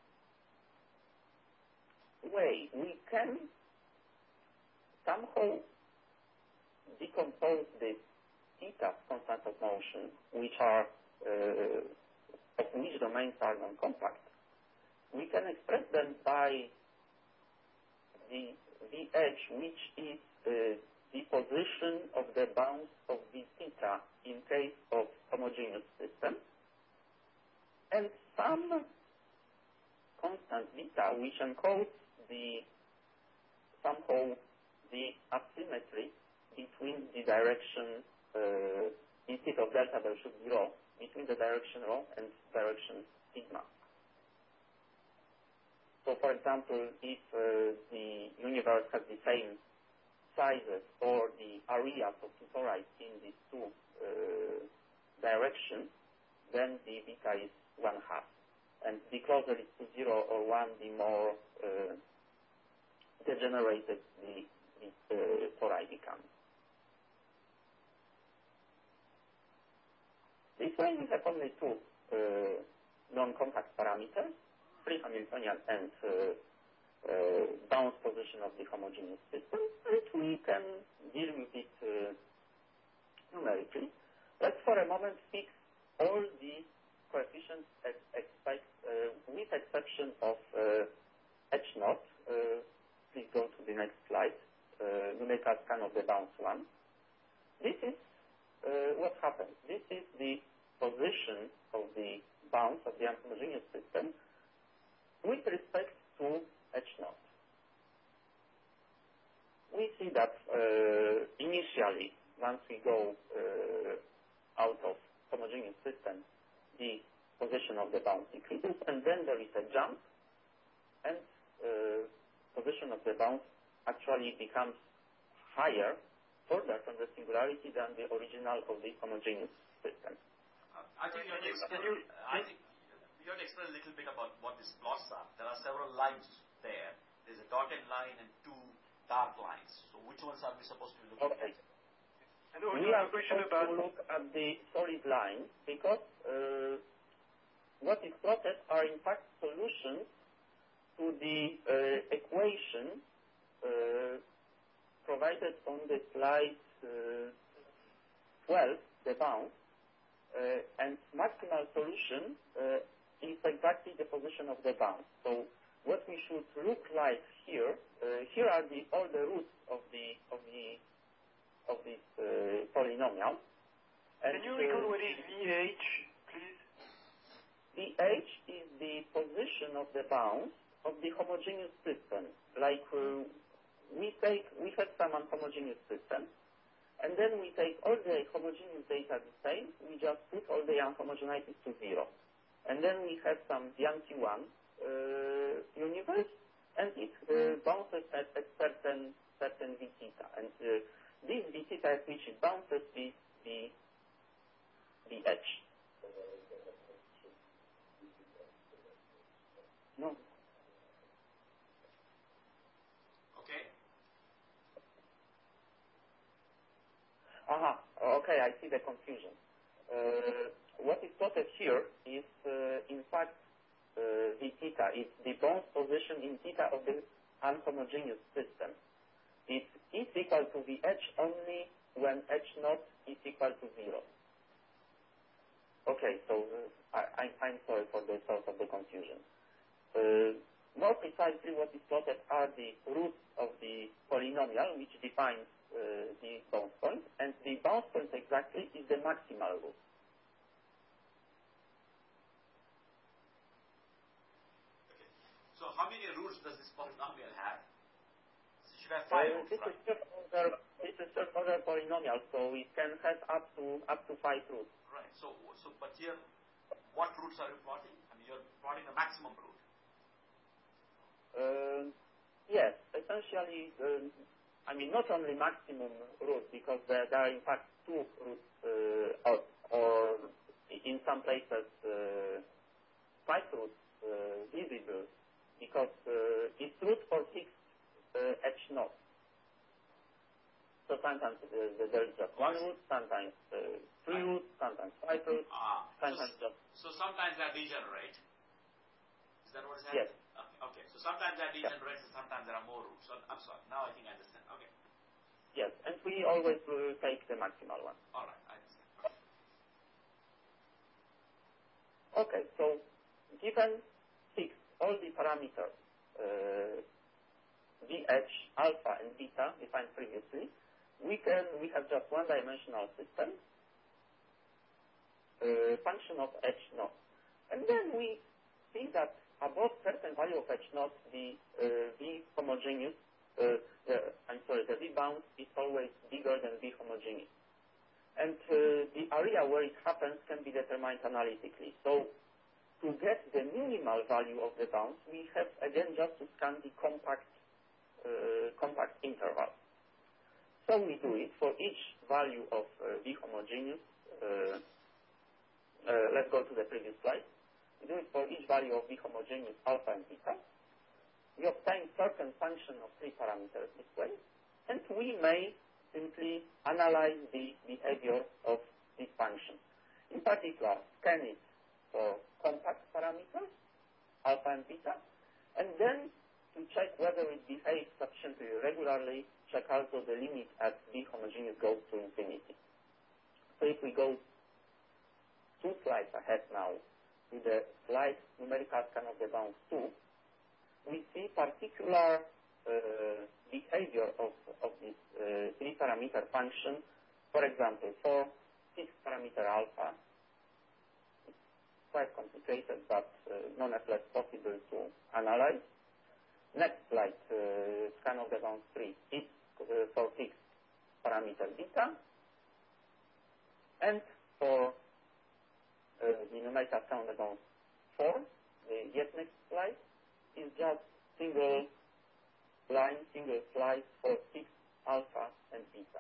way, we can somehow decompose the theta constants of motion, which are of which domains are non-compact. We can express them by the VH, which is the position of the bounce of V theta in case of homogeneous system, and some constant beta, which encodes somehow the asymmetry between the direction, instead of delta Bershoot rho between the direction rho and direction sigma. So, for example, if the universe has the same sizes or the areas of two torides in these two directions, then the beta is 1/2. And the closer it's to 0 or 1, the more degenerated the tori becomes. This way we have only two non-compact parameters, free Hamiltonian and bounce position of the homogeneous system, and we can deal with it numerically. Let's for a moment fix all the coefficients with exception of H0. Please go to the next slide. Numerical scan of the bounce one. This is what happens. This is the position of the bounce of the unhomogeneous system with respect to H0. We see that initially, once we go out of homogeneous system, the position of the bounce decreases, and then there is a jump, and position of the bounce actually becomes higher, further from the singularity than the original of the homogeneous system. I think you have to explain a little bit about what these plots are. There are several lines there. There's a dotted line and two dark lines. So which ones are we supposed to be looking at? We are supposed to look at the solid line because what is plotted are in fact solutions to the equation provided on the slide 12, the bounce, and maximal solution is exactly the position of the bounce. So what we should look like here, here are all the roots of this polynomial. Can you recall what is VH, please? VH is the position of the bounce of the homogeneous system. Like we have some unhomogeneous system, and then we take all the homogeneous data the same, we just put all the unhomogeneities to 0. And then we have some Bianchi-1 universe, and it bounces at certain V theta. And this V theta at which it bounces is the H. No. Okay. Okay, I see the confusion. What is plotted here is, in fact, V theta. It's the bounce position in theta of the unhomogeneous system. It is equal to VH only when H0 is equal to 0. Okay, so I'm sorry for the source of the confusion. More precisely, what is plotted are the roots of the polynomial, which defines the bounce point, and the bounce point exactly is the maximal root. Okay. So how many roots does this polynomial have? So it should have 5 roots, right? This is third order polynomial, so it can have up to 5 roots. Right. So but here, what roots are you plotting? I mean, you're plotting the maximum root. Yes, essentially, I mean, not only maximum root, because there are in fact 2 roots, or in some places 5 roots visible, because it's root for fixed H0. So sometimes there is just 1 root, sometimes 3 roots, sometimes 5 roots, sometimes So sometimes they degenerate. Is that what is happening? Yes. Okay. So sometimes they degenerate, and sometimes there are more roots. So I'm sorry. Now I think I understand. Okay. Yes, and we always take the maximal one. All right. I understand. Okay, so given fixed all the parameters VH, alpha, and beta defined previously, we have just one-dimensional system, function of H0. And then we see that above certain value of H0, the V bounce is always bigger than V homogeneous. and the area where it happens can be determined analytically. So to get the minimal value of the bounce, we have again just to scan the compact interval. So we do it for each value of V homogeneous. Let's go to the previous slide. We do it for each value of V homogeneous alpha and beta. We obtain certain function of 3 parameters this way, and we may simply analyze the behavior of this function. In particular, scan it for compact parameters, alpha and beta, and then to check whether it behaves sufficiently regularly, check also the limit at V homogeneous goes to infinity. So if we go 2 slides ahead now to the slide numerical scan of the bounce 2, we see particular behavior of this 3-parameter function. For example, for 6-parameter alpha, it's quite complicated, but nonetheless possible to analyze. Next slide, scan of the bounce 3, it's for 6-parameter beta, and for the numerical scan of the bounce 4, the next slide, is just single line, single slide for 6 alpha and beta.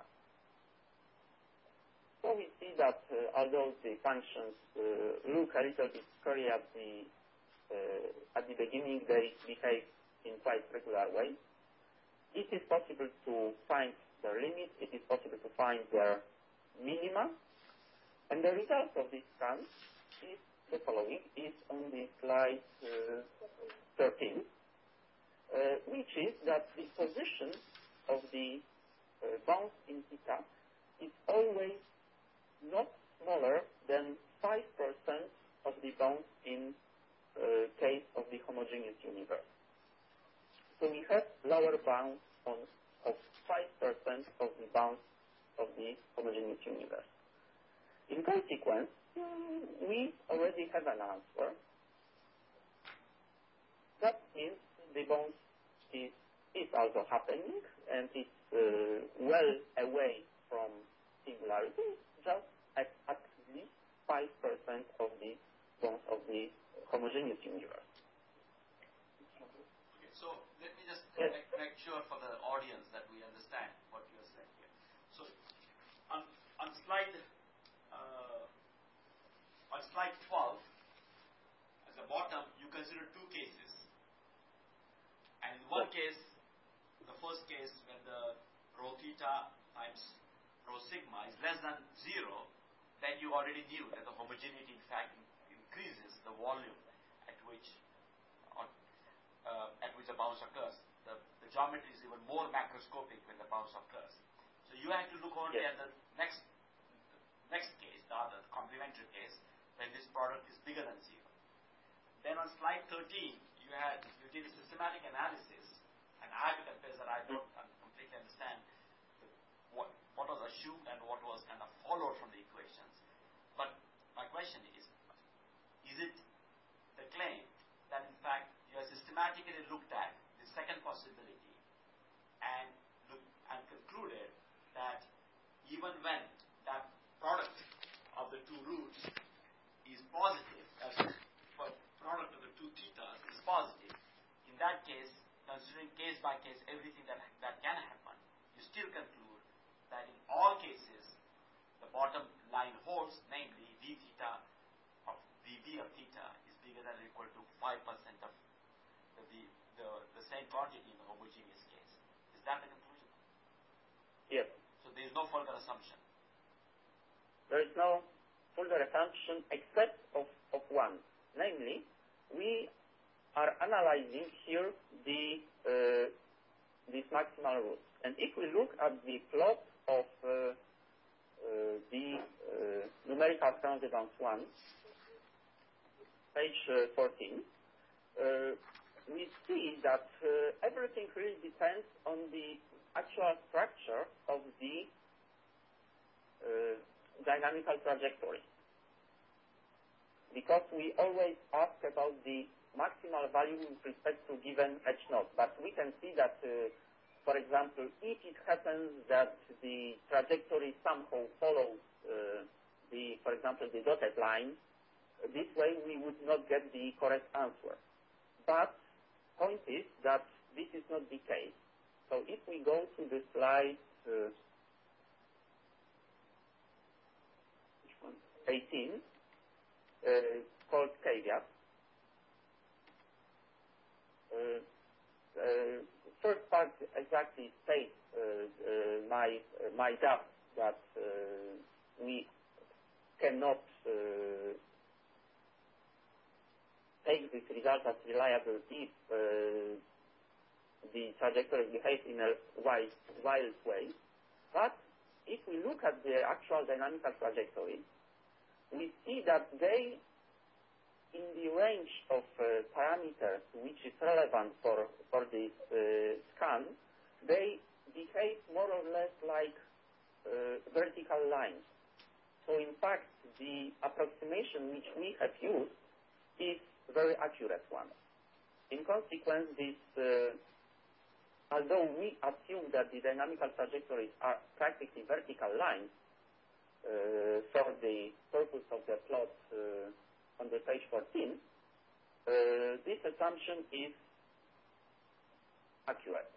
So we see that although the functions look a little bit scary at the beginning, they behave in quite regular way. It is possible to find their limits, it is possible to find their minima, and the result of this scan is the following, is on the slide 13, which is that the position of the bounce in theta is always not smaller than 5% of the bounce in case of the homogeneous universe. So we have lower bounds of 5% of the bounce of the homogeneous universe. In consequence, we already have an answer. That means the bounce is also happening, and it's well away from singularity, just at least 5% of the bounce of the homogeneous universe. Okay, so let me just make sure for the audience that we understand what you are saying here. So on slide 12, at the bottom, you consider 2 cases. And in one case, the first case, when the rho theta times rho sigma is less than 0, then you already knew that the homogeneity in fact increases the volume at which the bounce occurs. The geometry is even more macroscopic when the bounce occurs. So you have to look only at the next case, the other complementary case, when this product is bigger than 0. Then on slide 13, you did a systematic analysis, and I have to confess that I don't completely understand what was assumed and what was kind of followed from the equations. But my question is it the claim that in fact you have systematically looked at the second possibility and concluded that even when that product of the 2 roots is positive, product of the 2 thetas is positive, in that case, considering case by case everything that can happen, you still conclude that in all cases the bottom line holds, namely d theta of dB of theta is bigger than or equal to 5% of the same quantity in the homogeneous case. Is that the conclusion? Yes. So there is no further assumption. There is no further assumption except of one, namely, we are analyzing here these maximal roots. And if we look at the plot of the numerical scan of the bounce 1, page 14, we see that everything really depends on the actual structure of the dynamical trajectory. Because we always ask about the maximal value with respect to given h0. But we can see that, for example, if it happens that the trajectory somehow follows for example, the dotted line, this way we would not get the correct answer. But point is that this is not the case. So if we go to the slide 18, called caveat, first part exactly states my doubt that we cannot take this result as reliable if the trajectory behaves in a wild way. But if we look at the actual dynamical trajectory, we see that they, in the range of parameters which is relevant for this scan, they behave more or less like vertical lines. So in fact, the approximation which we have used is a very accurate one. In consequence, this, although we assume that the dynamical trajectories are practically vertical lines for the purpose of the plot on the page 14, this assumption is accurate.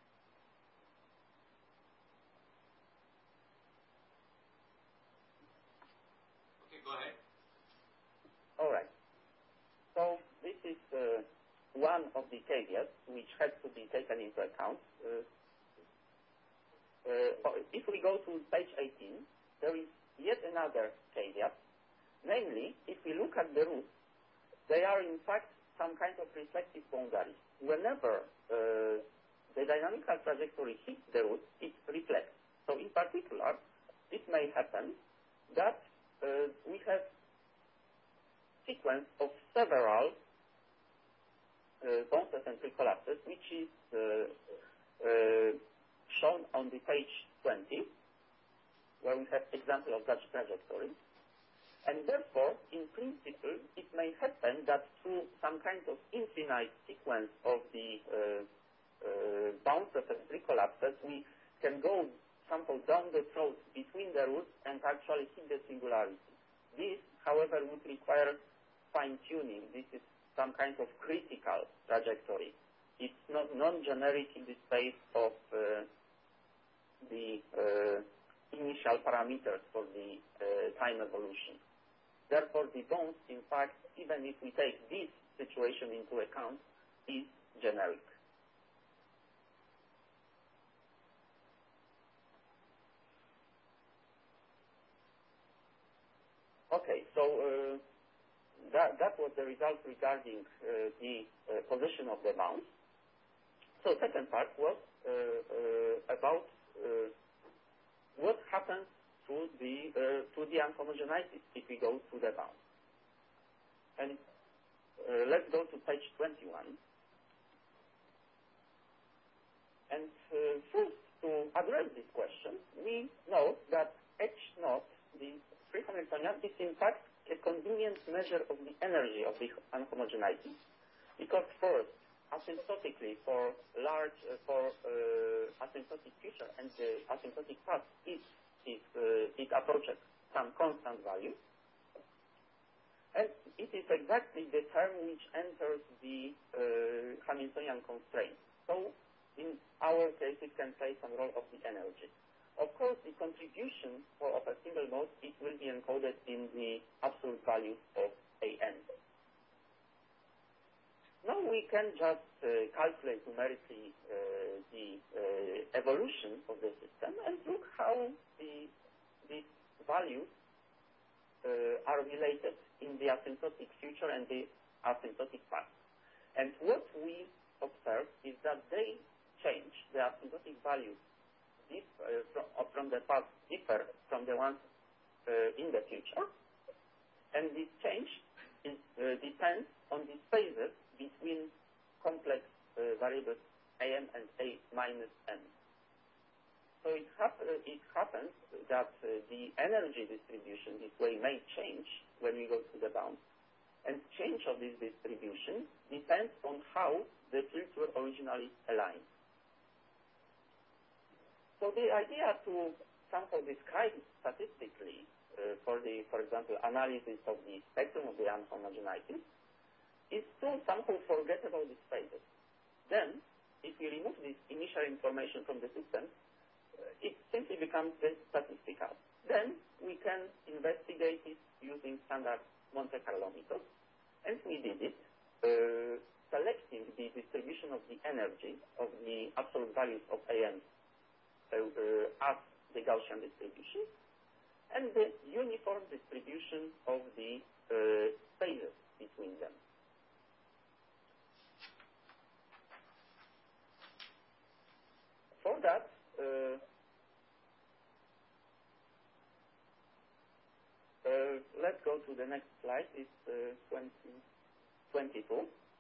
Okay, go ahead. All right. So this is one of the caveats which has to be taken into account. If we go to page 18, there is yet another caveat. Namely, if we look at the roots, they are in fact some kind of reflective boundaries. Whenever the dynamical trajectory hits the root, it reflects. So in particular, it may happen that we have sequence of several bounces and pre-collapses, which is shown on the page 20, where we have example of such trajectory. And therefore, in principle, it may happen that through some kind of infinite sequence of the bounces and pre-collapses, we can go somehow down the throat between the roots and actually hit the singularity. This, however, would require fine-tuning. This is some kind of critical trajectory. It's not non-generic in the space of the initial parameters for the time evolution. Therefore, the bounce, in fact, even if we take this situation into account, is generic. Okay, so that was the result regarding the position of the bounce. So second part was about what happens to the unhomogeneities if we go to the bounce. And let's go to page 21. And first, to address this question, we know that H0, the free Hamiltonian, is in fact a convenient measure of the energy of the unhomogeneity, because first, asymptotically for large, asymptotic future and the asymptotic past, it approaches some constant value. And it is exactly the term which enters the Hamiltonian constraint. So in our case, it can play some role of the energy. Of course, the contribution of a single mode, it will be encoded in the absolute value of AN. Now we can just calculate numerically the evolution of the system and look how these values are related in the asymptotic future and the asymptotic past. And what we observe is that they change, the asymptotic values from the past differ from the ones in the future. And this change depends on the phases between complex variables an and a minus n. So it happens that the energy distribution this way may change when we go to the bounce. And change of this distribution depends on how the fields were originally aligned. So the idea to somehow describe statistically for example, analysis of the spectrum of the unhomogeneities is to somehow forget about these phases. Then, if we remove this initial information from the system, it simply becomes statistical. Then we can investigate it using standard Monte Carlo method, and we did it, selecting the distribution of the energy of the absolute values of AN as the Gaussian distribution, and the uniform distribution of the phases between them. For that, let's go to the next slide. It's 22.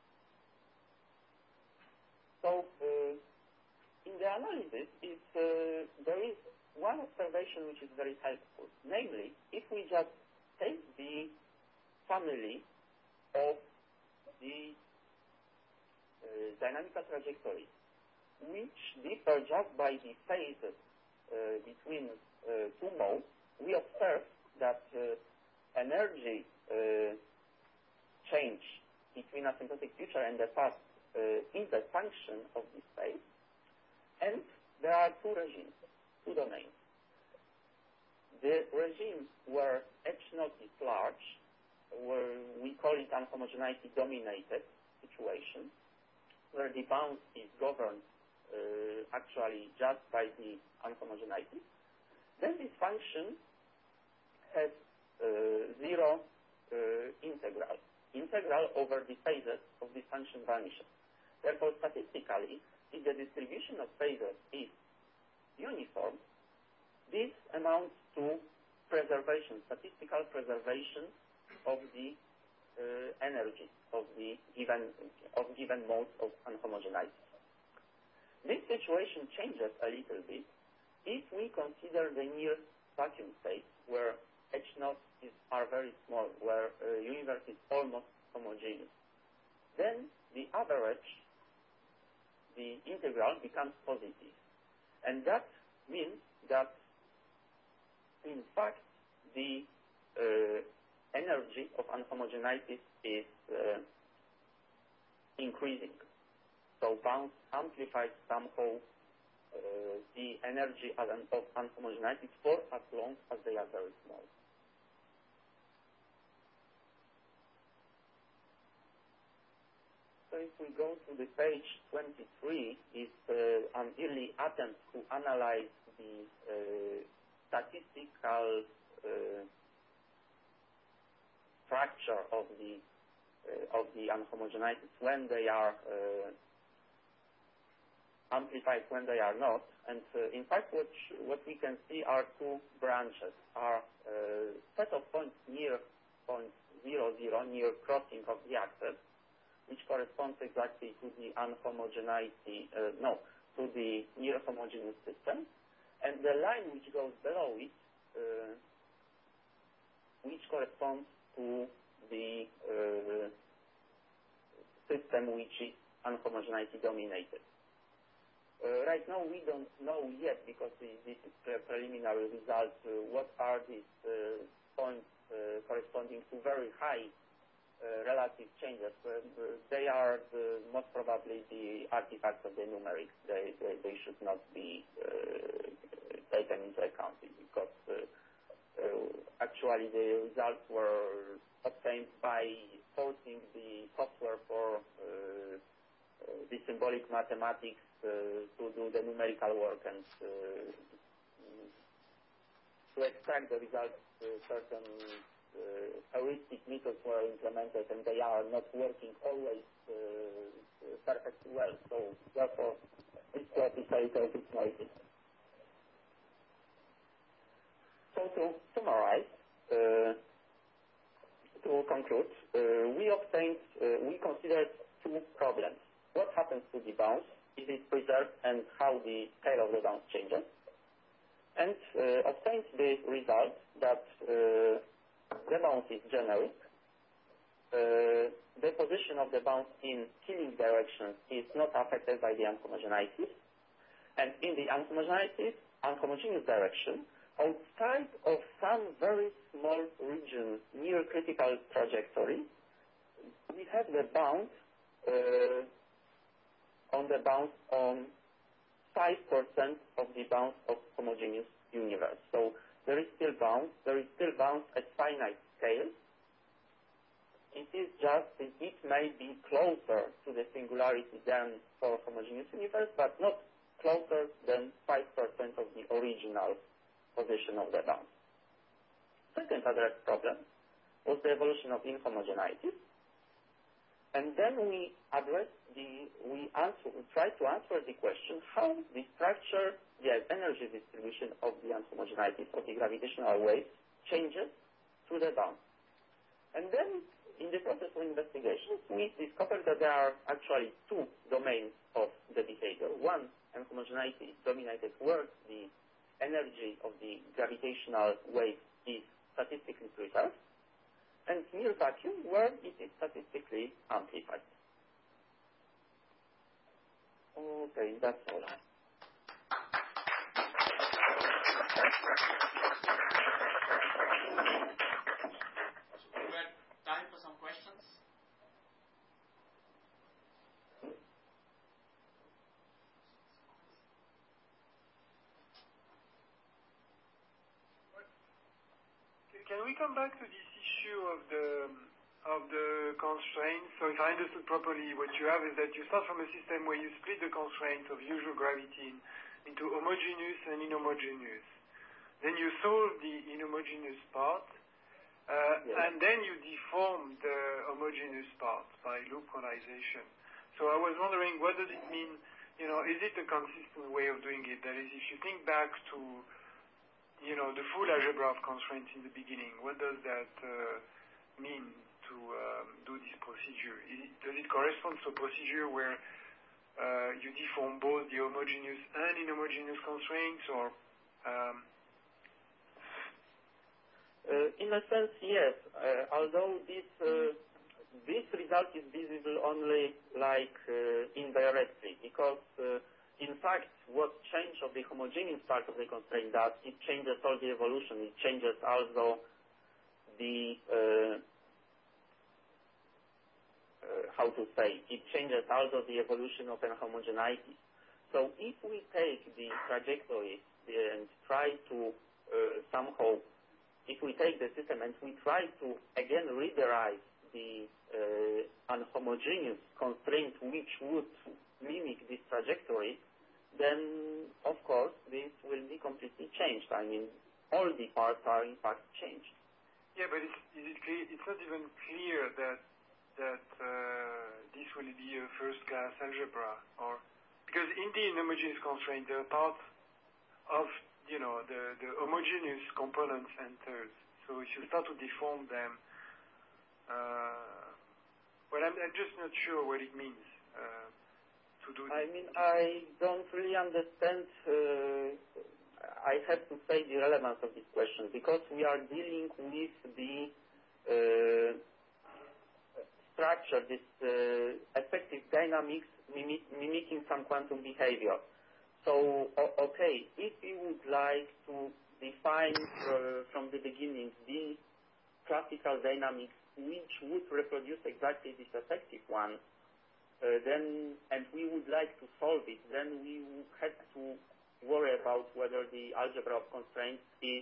So, in the analysis, there is one observation which is very helpful. Namely, if we just take the family of the dynamical trajectories, which differ just by the phases between two modes, we observe that energy change between asymptotic future and the past is a function of this phase, and there are two regimes, two domains. The regime where H0 is large, where we call it unhomogeneity dominated situation, where the bounce is governed actually just by the unhomogeneity, then this function has zero integral over the phases of this function vanishes. Therefore, statistically, if the distribution of phases is uniform, this amounts to preservation, statistical preservation of the energy of the given modes of unhomogeneity. This situation changes a little bit if we consider the near vacuum state, where H0 are very small, where universe is almost homogeneous. Then the average, the integral, becomes positive. And that means that, in fact, the energy of unhomogeneity is increasing. So bounce amplifies somehow the energy of unhomogeneity for as long as they are very small. So if we go to the page 23, it's an early attempt to analyze the statistical structure of the unhomogeneities when they are amplified, when they are not. And in fact, what we can see are two branches, are set of points near point 0, 0, near crossing of the axis, which corresponds exactly to the unhomogeneity, to the near homogeneous system, and the line which goes below it, which corresponds to the system which is unhomogeneity dominated. Right now we don't know yet, because this is preliminary results, what are these points corresponding to very high relative changes. They are most probably the artifacts of the numerics. They should not be taken into account, because actually the results were obtained by forcing the software for the symbolic mathematics to do the numerical work, and to extract the results. Certain heuristic methods were implemented, and they are not working always perfectly well. So therefore, this plot is a little bit noisy. So to summarize, to conclude, we considered two problems. What happens to the bounce? Is it preserved, and how the scale of the bounce changes? And obtained the result that the bounce is generic. The position of the bounce in killing direction is not affected by the unhomogeneities. And in the unhomogeneous direction, outside of some very small region near critical trajectory, we have the bound on 5% of the bounds of homogeneous universe. So there is still bound at finite scale. It is just that it may be closer to the singularity than for homogeneous universe, but not closer than 5% of the original position of the bound. Second addressed problem was the evolution of inhomogeneities. And then we try to answer the question how the structure, the energy distribution of the inhomogeneities of the gravitational waves changes through the bound. And then in the process of investigation, we discovered that there are actually two domains of the behavior. One, inhomogeneity dominated where the energy of the gravitational wave is statistically preserved, and near vacuum where it is statistically amplified. Okay, that's all. We have time for some questions. Can we come back to this issue of the constraints? So if I understood properly, what you have is that you start from a system where you split the constraints of usual gravity into homogeneous and inhomogeneous. Then you solve the inhomogeneous part, and then you deform the homogeneous part by loop quantization. So I was wondering, what does it mean? Is it a consistent way of doing it? That is, if you think back to the full algebra of constraints in the beginning, what does that mean to do this procedure? Does it correspond to a procedure where you deform both the homogeneous and inhomogeneous constraints, or? In a sense, yes. Although this result is visible only indirectly, because in fact, what change of the homogeneous part of the constraint does, it changes all the evolution. It changes also the, it changes also the evolution of an homogeneity. So if we take the trajectory and try to if we take the system and we try to again rederive the unhomogeneous constraint which would mimic this trajectory, then, of course, this will be completely changed. I mean, all the parts are, in fact, changed. Yeah, but is it clear? It's not even clear that this will be a first-class algebra, or because in the inhomogeneous constraint, there are parts of the homogeneous components enters. So if you start to deform them, well, I'm just not sure what it means. I mean, I don't really understand. I have to say the relevance of this question, because we are dealing with the structure, this effective dynamics mimicking some quantum behavior. So, okay, if you would like to define from the beginning the classical dynamics which would reproduce exactly this effective one, and we would like to solve it, then we had to worry about whether the algebra of constraints is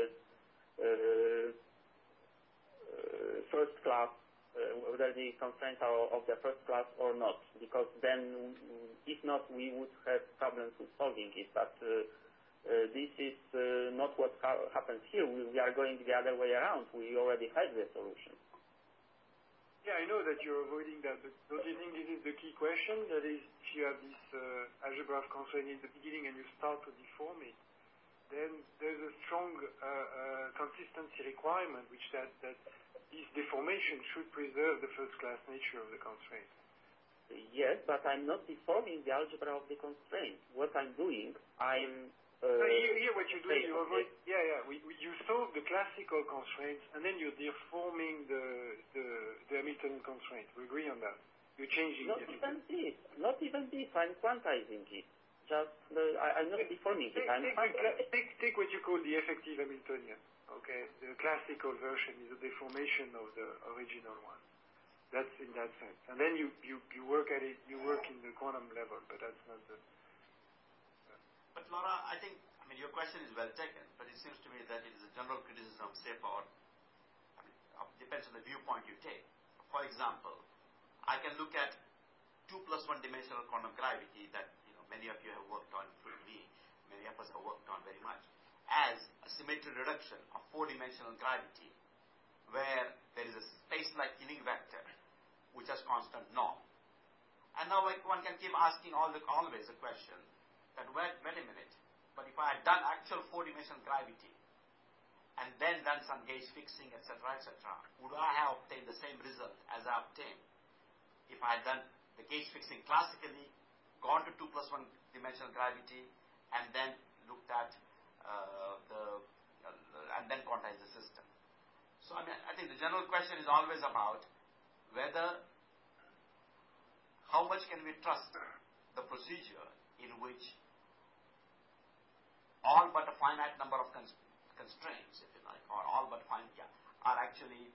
first class, whether the constraints are of the first class or not, because then, if not, we would have problems with solving it. But this is not what happens here. We are going the other way around. We already had the solution. Yeah, I know that you're avoiding that, but don't you think this is the key question? That is, if you have this algebra of constraint in the beginning and you start to deform it, then there's a strong consistency requirement, which that this deformation should preserve the first-class nature of the constraint. Yes, but I'm not deforming the algebra of the constraint. What I'm doing, I'm... here what you're doing, you solve the classical constraints, and then you're deforming the Hamiltonian constraint. We agree on that. You're changing it. Not even this. I'm quantizing it. just, I'm not deforming it. Take what you call the effective Hamiltonian. Okay, the classical version is a deformation of the original one. That's in that sense. And then you work at it, you work in the quantum level, but that's not the... But Laura, I mean, your question is well taken, but it seems to me that it is a general criticism of SAFER. Depends on the viewpoint you take. For example, I can look at 2 plus 1 dimensional quantum gravity that many of you have worked on, including me, many of us have worked on very much, as a symmetry reduction of 4-dimensional gravity, where there is a space-like Killing vector, which has constant norm. And now one can keep asking always a question, that wait a minute, but if I had done actual 4-dimensional gravity, and then done some gauge fixing, etc., would I have obtained the same result as I obtained if I had done the gauge fixing classically, gone to 2 plus 1 dimensional gravity, and then looked at and then quantized the system? So I think the general question is always about whether how much can we trust the procedure in which all but a finite number of constraints, if you like, or all but are actually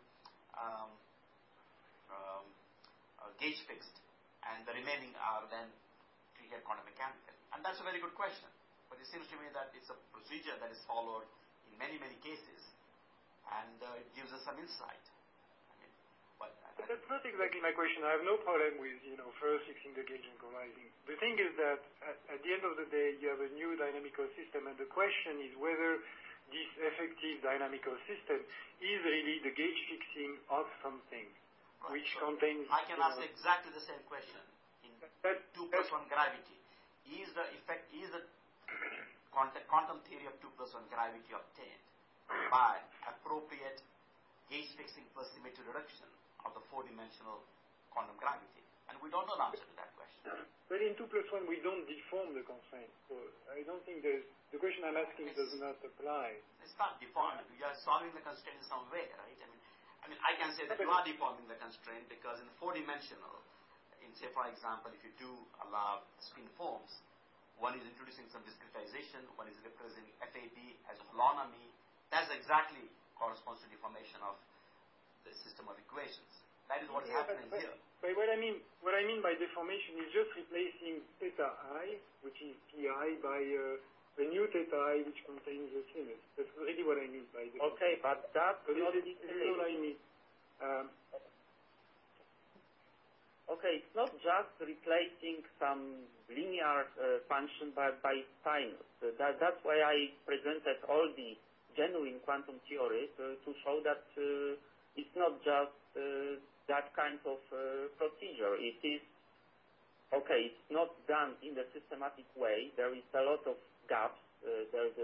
gauge fixed, and the remaining are then treated quantum mechanically. And that's a very good question. But it seems to me that it's a procedure that is followed in many, many cases, and it gives us some insight. But that's not exactly my question. I have no problem with, first fixing the gauge and colliding. The thing is that at the end of the day, you have a new dynamical system, and the question is whether this effective dynamical system is really the gauge fixing of something, right, which contains... I can ask exactly the same question. In 2 plus 1 gravity, is the quantum theory of 2 plus 1 gravity obtained by appropriate gauge fixing plus symmetry reduction of the 4-dimensional quantum gravity? And we don't know the answer to that question. But in 2 plus 1, we don't deform the constraint. So I don't think the question I'm asking does not apply. It's not deforming. You are solving the constraint in some way, right? I mean, I can say that you are deforming the constraint because in 4-dimensional, say for example, if you do allow spin forms, one is introducing some discretization, one is representing FAB as a holonomy. That exactly corresponds to deformation of the system of equations. That is what is happening here. But what I mean by deformation is just replacing theta I, which is pi, by a new theta I, which contains a sinus. That's really what I mean by deformation. Okay, but that's not what I mean. Okay, it's not just replacing some linear function by sinus. That's why I presented all the genuine quantum theory to show that it's not just that kind of procedure. It is, okay, it's not done in the systematic way. There is a lot of gaps. There's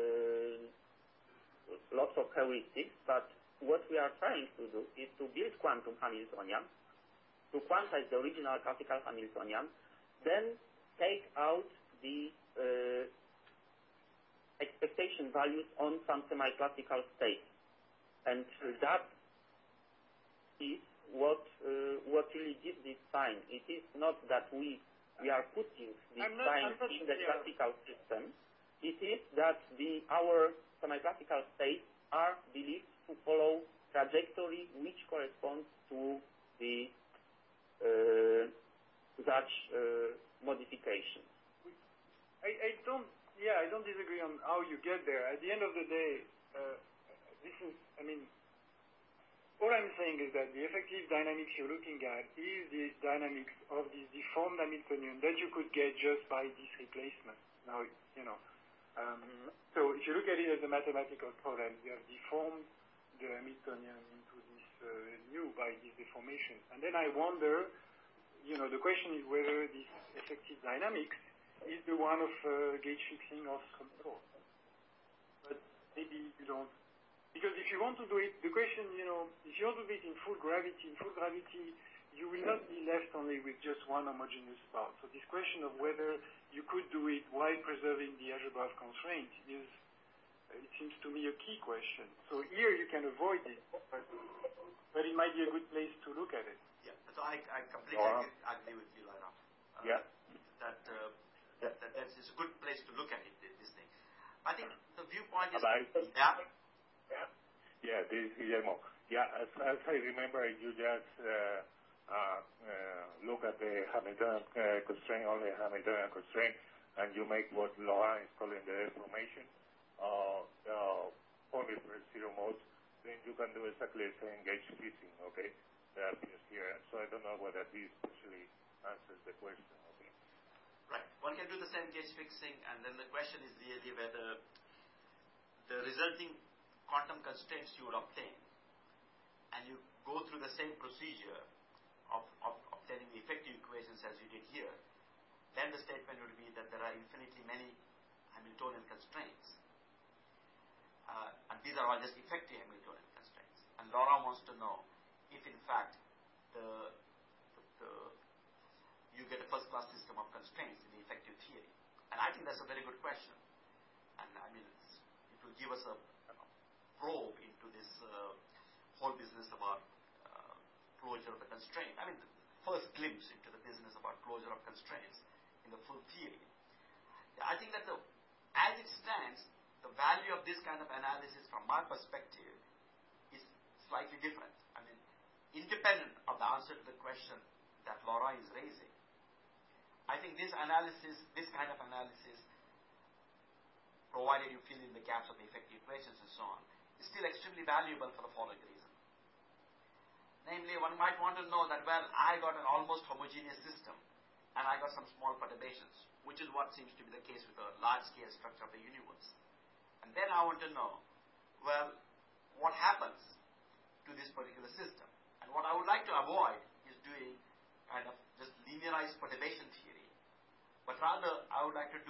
lots of heuristics, but what we are trying to do is to build quantum Hamiltonian, to quantize the original classical Hamiltonian, then take out the expectation values on some semi-classical states. And that is what really gives this sign. It is not that we are putting this sign in the classical system. It is that our semi-classical states are believed to follow trajectory which corresponds to the such modification. I don't disagree on how you get there. At the end of the day, all I'm saying is that the effective dynamics you're looking at is the dynamics of this deformed Hamiltonian that you could get just by this replacement. Now, so if you look at it as a mathematical problem, you have deformed the Hamiltonian into this new by this deformation. And then I wonder, the question is whether this effective dynamics is the one of gauge fixing of some sort. But maybe you don't. Because if you want to do it, the question, if you want to do it in full gravity, you will not be left only with just one homogeneous part. So this question of whether you could do it while preserving the algebra of constraints is, it seems to me, a key question. So here you can avoid it, but it might be a good place to look at it. Yeah, so I completely agree with you, Laura. Yeah. That it's a good place to look at it, this thing. I think the viewpoint is... Yeah, this is Guillermo. Yeah, as I remember, you just look at the Hamiltonian constraint, only Hamiltonian constraint, and you make what Laurent is calling the deformation, only for zero modes, then you can do exactly the same gauge fixing, okay, that appears here. So I don't know whether this actually answers the question, okay? Right. One can do the same gauge fixing, and then the question is really whether the resulting quantum constraints you would obtain, and you go through the same procedure of obtaining the effective equations as you did here, then the statement would be that there are infinitely many Hamiltonian constraints. And these are all just effective Hamiltonian constraints. And Laurent wants to know if, in fact, you get a first-class system of constraints in the effective theory. And I think that's a very good question. And I mean, it will give us a probe into this whole business about closure of the constraint. I mean, the first glimpse into the business about closure of constraints in the full theory. I think that as it stands, the value of this kind of analysis from my perspective is slightly different. I mean, independent of the answer to the question that Laurent is raising, I think this analysis, this kind of analysis, provided you fill in the gaps of the effective equations and so on, is still extremely valuable for the following reason. Namely, one might want to know that, well, I got an almost homogeneous system, and I got some small perturbations, which is what seems to be the case with the large-scale structure of the universe. And then I want to know, well, what happens to this particular system? And what I would like to avoid is doing kind of just linearized perturbation theory, but rather I would like to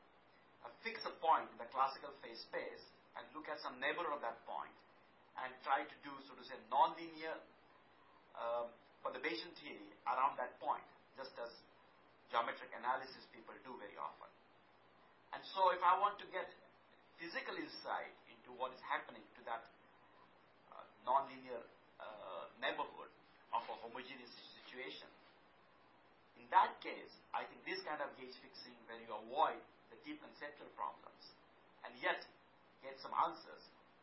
fix a point in the classical phase space and look at some neighborhood of that point and try to do, so to say, nonlinear perturbation theory around that point, just as geometric analysis people do very often. And so if I want to get physical insight into what is happening to that nonlinear neighborhood of a homogeneous situation, in that case, I think this kind of gauge fixing where you avoid the deep conceptual problems and yet get some answers,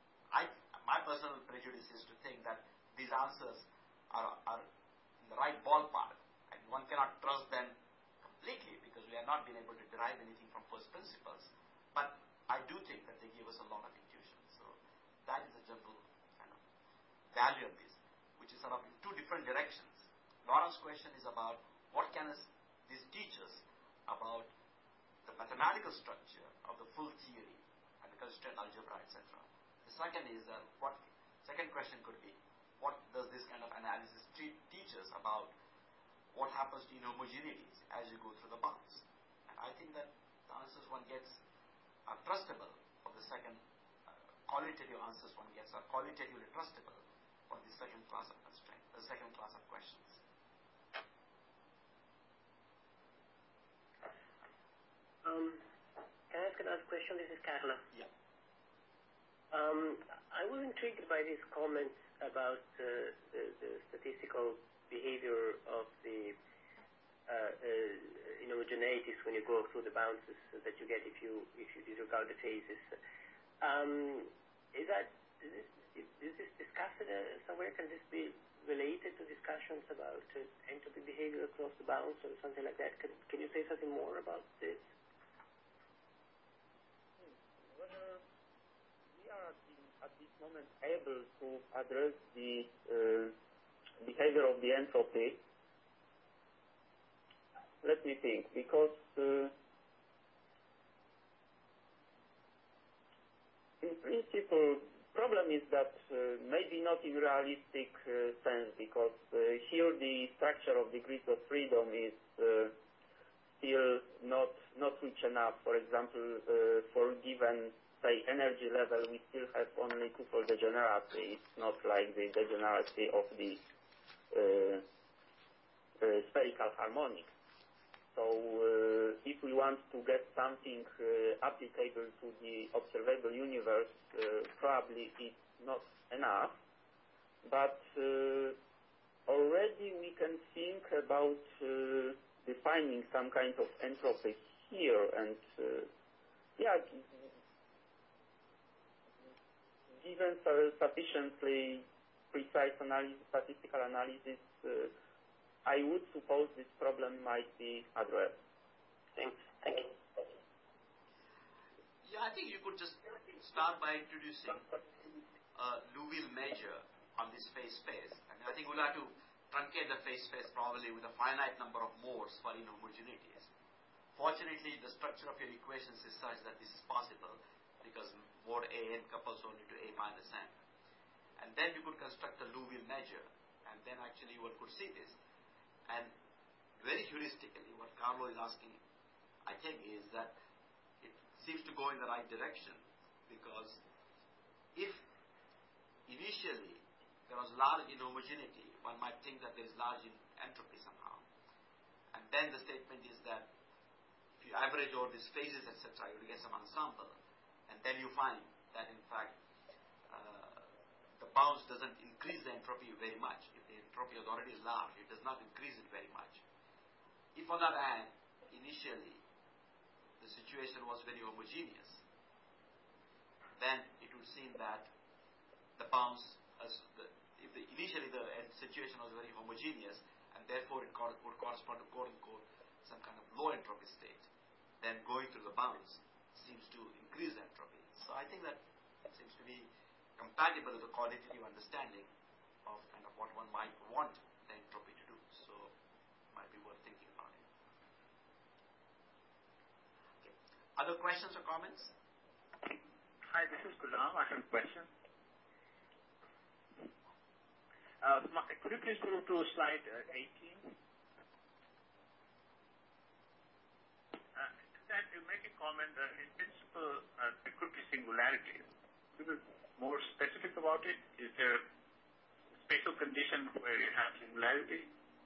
my personal prejudice is to think that these answers are in the right ballpark, and one cannot trust them completely because we have not been able to derive anything from first principles, but I do think that they give us a lot of intuition. So that is the general kind of value of this, which is sort of in two different directions. Laurent's question is about what can this teach us about the mathematical structure of the full theory and the constraint algebra, etc. The second is second question could be, what does this kind of analysis teach us about what happens to inhomogeneities as you go through the bounds? And I think that the answers one gets are trustable for the second, qualitative answers one gets are qualitatively trustable for the second class of constraint, the second class of questions. Can I ask another question? This is Carla. Yeah. I was intrigued by these comments about the statistical behavior of the inhomogeneities when you go through the bounces that you get if you disregard the phases. Is this discussed somewhere? Can this be related to discussions about entropy behavior across the bounds or something like that? Can you say something more about this? Whether we are at this moment able to address the behavior of the entropy, let me think, because in principle, problem is that maybe not in realistic sense, because here the structure of degrees of freedom is still not rich enough. For example, for given, say, energy level, we still have only twofold degeneracy. It's not like the degeneracy of the spherical harmonics. So if we want to get something applicable to the observable universe, probably it's not enough. But already we can think about defining some kind of entropy here. And yeah, given sufficiently precise statistical analysis, I would suppose this problem might be addressed. Thanks. Thank you. Yeah, I think you could just start by introducing a Liouville measure on this phase space. I think we'll have to truncate the phase space probably with a finite number of modes for inhomogeneities. Fortunately, the structure of your equations is such that this is possible because mode A n couples only to A minus n. And then you could construct a Liouville measure, and then actually one could see this. And very heuristically, what Carlo is asking, I think, is that it seems to go in the right direction, because if initially there was large inhomogeneity, one might think that there is large entropy somehow. And then the statement is that if you average over these phases, etc., you will get some ensemble. And then you find that, in fact, the bounce doesn't increase the entropy very much. If the entropy is already large, it does not increase it very much. If on the other hand, initially, the situation was very homogeneous, then it would seem that the bounce, initially the situation was very homogeneous, and therefore it would correspond to quote-unquote some kind of low entropy state, then going through the bounce seems to increase the entropy. So I think that seems to be compatible with the qualitative understanding of kind of what one might want the entropy to do. So it might be worth thinking about it. Okay. Other questions or comments? Hi, this is Gulam. I have a question. Could you please go to slide 18? That you make a comment that in principle there could be singularity. Could you be more specific about it? Is there a special condition where you have singularity?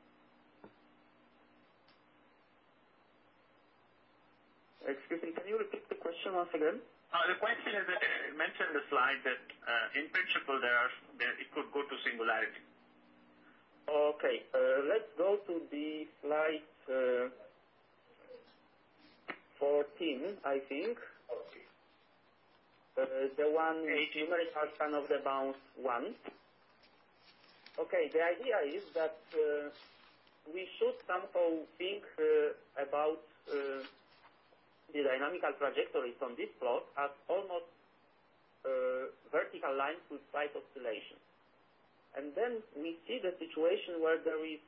Excuse me, can you repeat the question once again? The question is that you mentioned the slide that in principle it could go to singularity. Okay, let's go to the slide 14, I think. Okay. The one numerical span of the bounce 1. Okay, the idea is that we should somehow think about the dynamical trajectories on this plot as almost vertical lines with slight oscillation. And then we see the situation where there is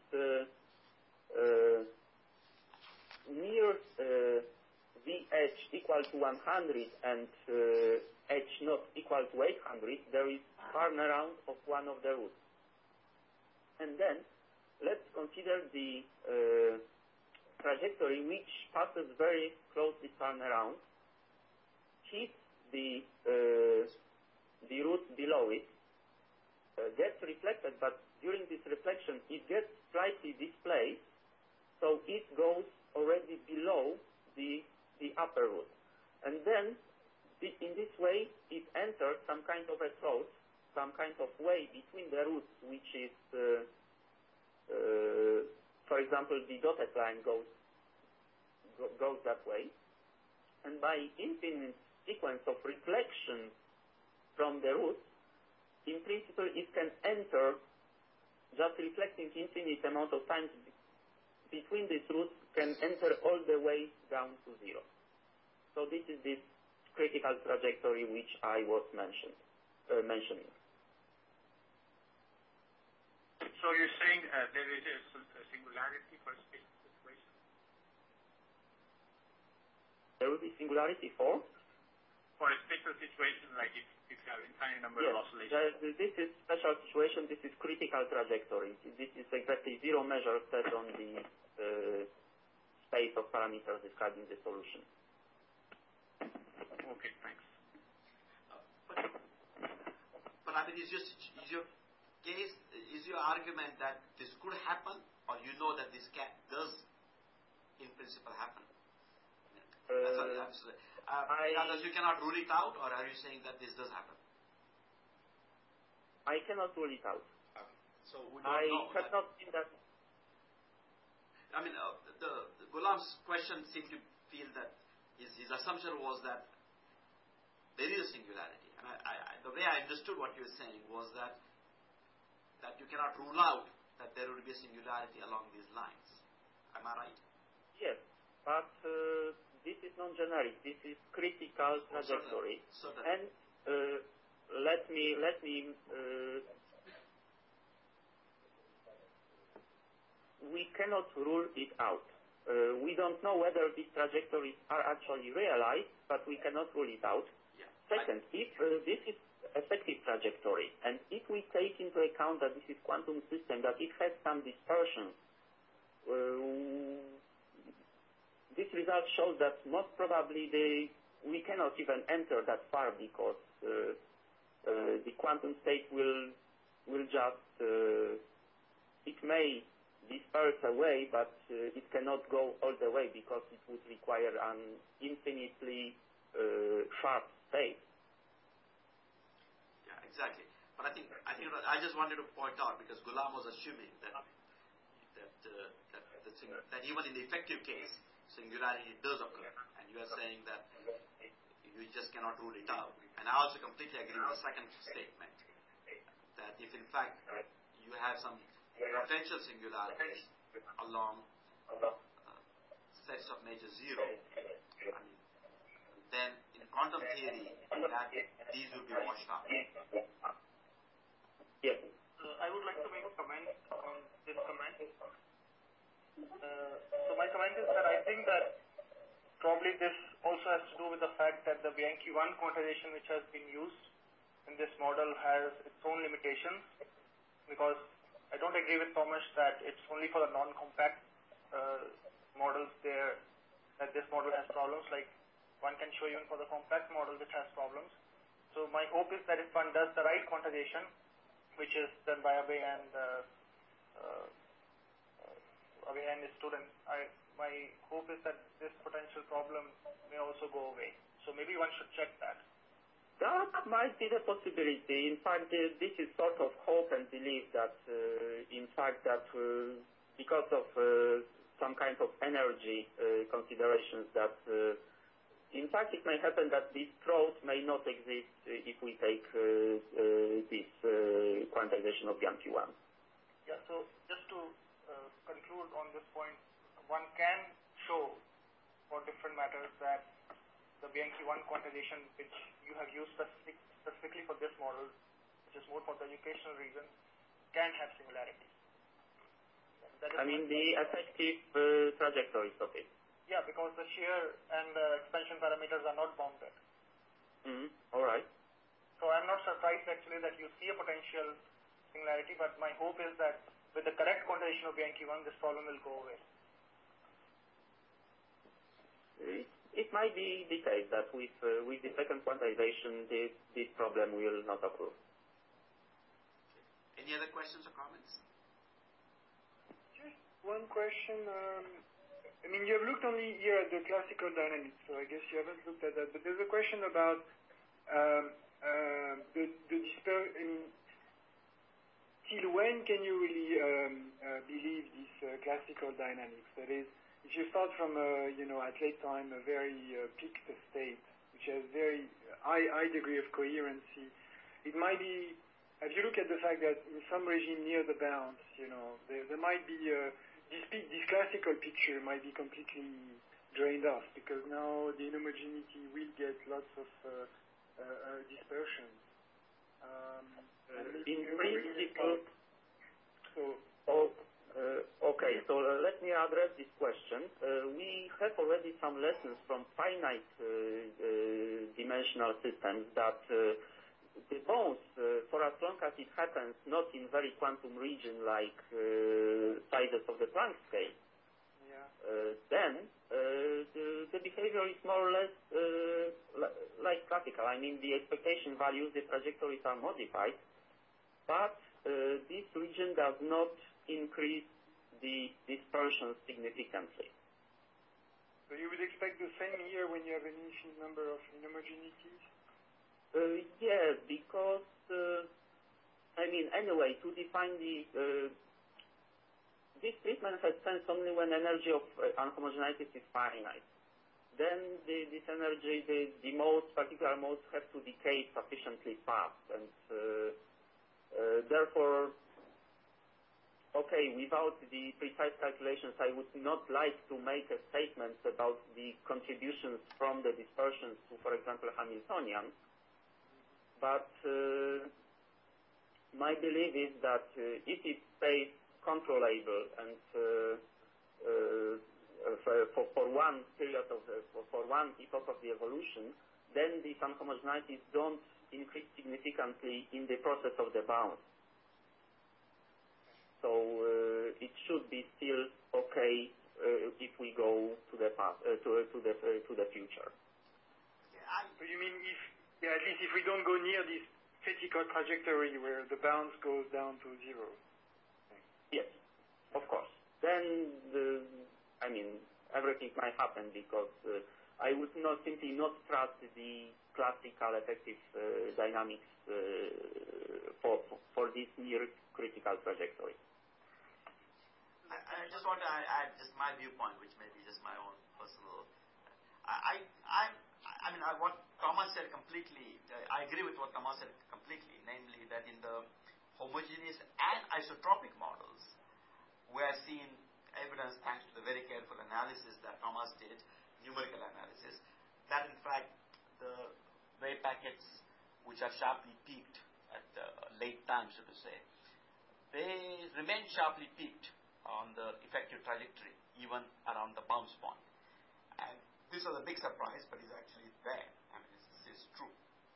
near VH equal to 100 and H not equal to 800, there is turnaround of one of the roots. And then let's consider the trajectory which passes very closely turnaround, hits the root below it, gets reflected, but during this reflection it gets slightly displaced, so it goes already below the upper root. And then in this way it enters some kind of a throat, some kind of way between the roots, which is for example the dotted line goes that way, and by infinite sequence of reflection from the roots, in principle it can enter, just reflecting infinite amount of times between these roots, can enter all the way down to zero. So this is this critical trajectory which I was mentioning. So you're saying there is a singularity for a special situation? There will be singularity for? For a special situation, like if you have infinite number of oscillations. This is special situation, this is critical trajectory. This is exactly zero measure set on the space of parameters describing the solution. Okay, thanks. But I mean, is your case, is your argument that this could happen, or you know that this does in principle happen? You cannot rule it out, or are you saying that this does happen? I cannot rule it out. So we don't know. I cannot see that. I mean, the Gulam's question seemed to feel that his assumption was that there is a singularity. And the way I understood what you were saying was that you cannot rule out that there would be a singularity along these lines. Am I right? Yes, but this is non-generic. This is critical trajectory. Certainly. And let me we cannot rule it out. We don't know whether these trajectories are actually realized, but we cannot rule it out. Yeah. Second, if this is effective trajectory, and if we take into account that this is quantum system, that it has some dispersion, this result shows that most probably we cannot even enter that far because the quantum state will just it may disperse away, but it cannot go all the way because it would require an infinitely sharp state. Yeah, exactly. But I think I just wanted to point out because Ghulam was assuming that even in the effective case, singularity does occur, and you are saying that you just cannot rule it out. And I also completely agree with the second statement that if in fact you have some potential singularities along sets of nature zero, then in quantum theory that these will be washed out. Yes. I would like to make a comment on this comment. So my comment is that I think that probably this also has to do with the fact that the Bianchi 1 quantization which has been used in this model has its own limitations, because I don't agree with Thomas that it's only for the non-compact models there that this model has problems. Like one can show even for the compact model which has problems. So my hope is that if one does the right quantization, which is done by Abhay and his student, my hope is that this potential problem may also go away. So maybe one should check that. That might be the possibility. In fact, this is sort of hope and belief that, in fact, that because of some kind of energy considerations, that in fact it may happen that this throat may not exist if we take this quantization of Bianchi 1. Yeah. So just to conclude on this point, one can show for different matters that the Bianchi 1 quantization which you have used specifically for this model, which is more for the educational reason, can have similarities. I mean the effective trajectories of it. Yeah, because the shear and the expansion parameters are not bounded. All right. So I'm not surprised actually that you see a potential similarity, but my hope is that with the correct quantization of Bianchi 1, this problem will go away. It might be the case that with the second quantization, this problem will not occur. Any other questions or comments? Just one question. I mean, you have looked only here at the classical dynamics, so I guess you haven't looked at that. But there's a question about the dispersion. Till when can you really believe this classical dynamics? That is, if you start from at late time a very peaked state, which has very high degree of coherency, it might be. If you look at the fact that in some regime near the bounds, there might be this classical picture might be completely drained off because now the inhomogeneity will get lots of dispersion. In principle, okay, so let me address this question. We have already some lessons from finite dimensional systems that the bones, for as long as it happens not in very quantum region like sizes of the Planck scale, then the behavior is more or less like classical. I mean, the expectation values, the trajectories are modified, but this region does not increase the dispersion significantly. So you would expect the same here when you have an infinite number of inhomogeneities? Yes, because, anyway, to define this treatment has sense only when energy of unhomogeneities is finite. then this energy, the modes, particular modes, have to decay sufficiently fast, and therefore, okay, without the precise calculations, I would not like to make a statement about the contributions from the dispersions to, for example, Hamiltonian, but my belief is that if it stays controllable and for one period of for one epoch of the evolution, then these unhomogeneities don't increase significantly in the process of the bounce. So it should be still okay if we go to the past, to the future. So you mean if, at least if we don't go near this critical trajectory where the bounce goes down to zero? Yes, of course. Then everything might happen because I would simply not trust the classical effective dynamics for this near critical trajectory. I just want to add just my viewpoint, which may be just my own personal. What Thomas said completely. I agree with what Thomas said completely, namely that in the homogeneous and isotropic models, we are seeing evidence, thanks to the very careful analysis that Thomas did, numerical analysis, that in fact the wave packets which are sharply peaked at late time, so to say, they remain sharply peaked on the effective trajectory, even around the bounce point. And this was a big surprise, but it's actually there. This is true.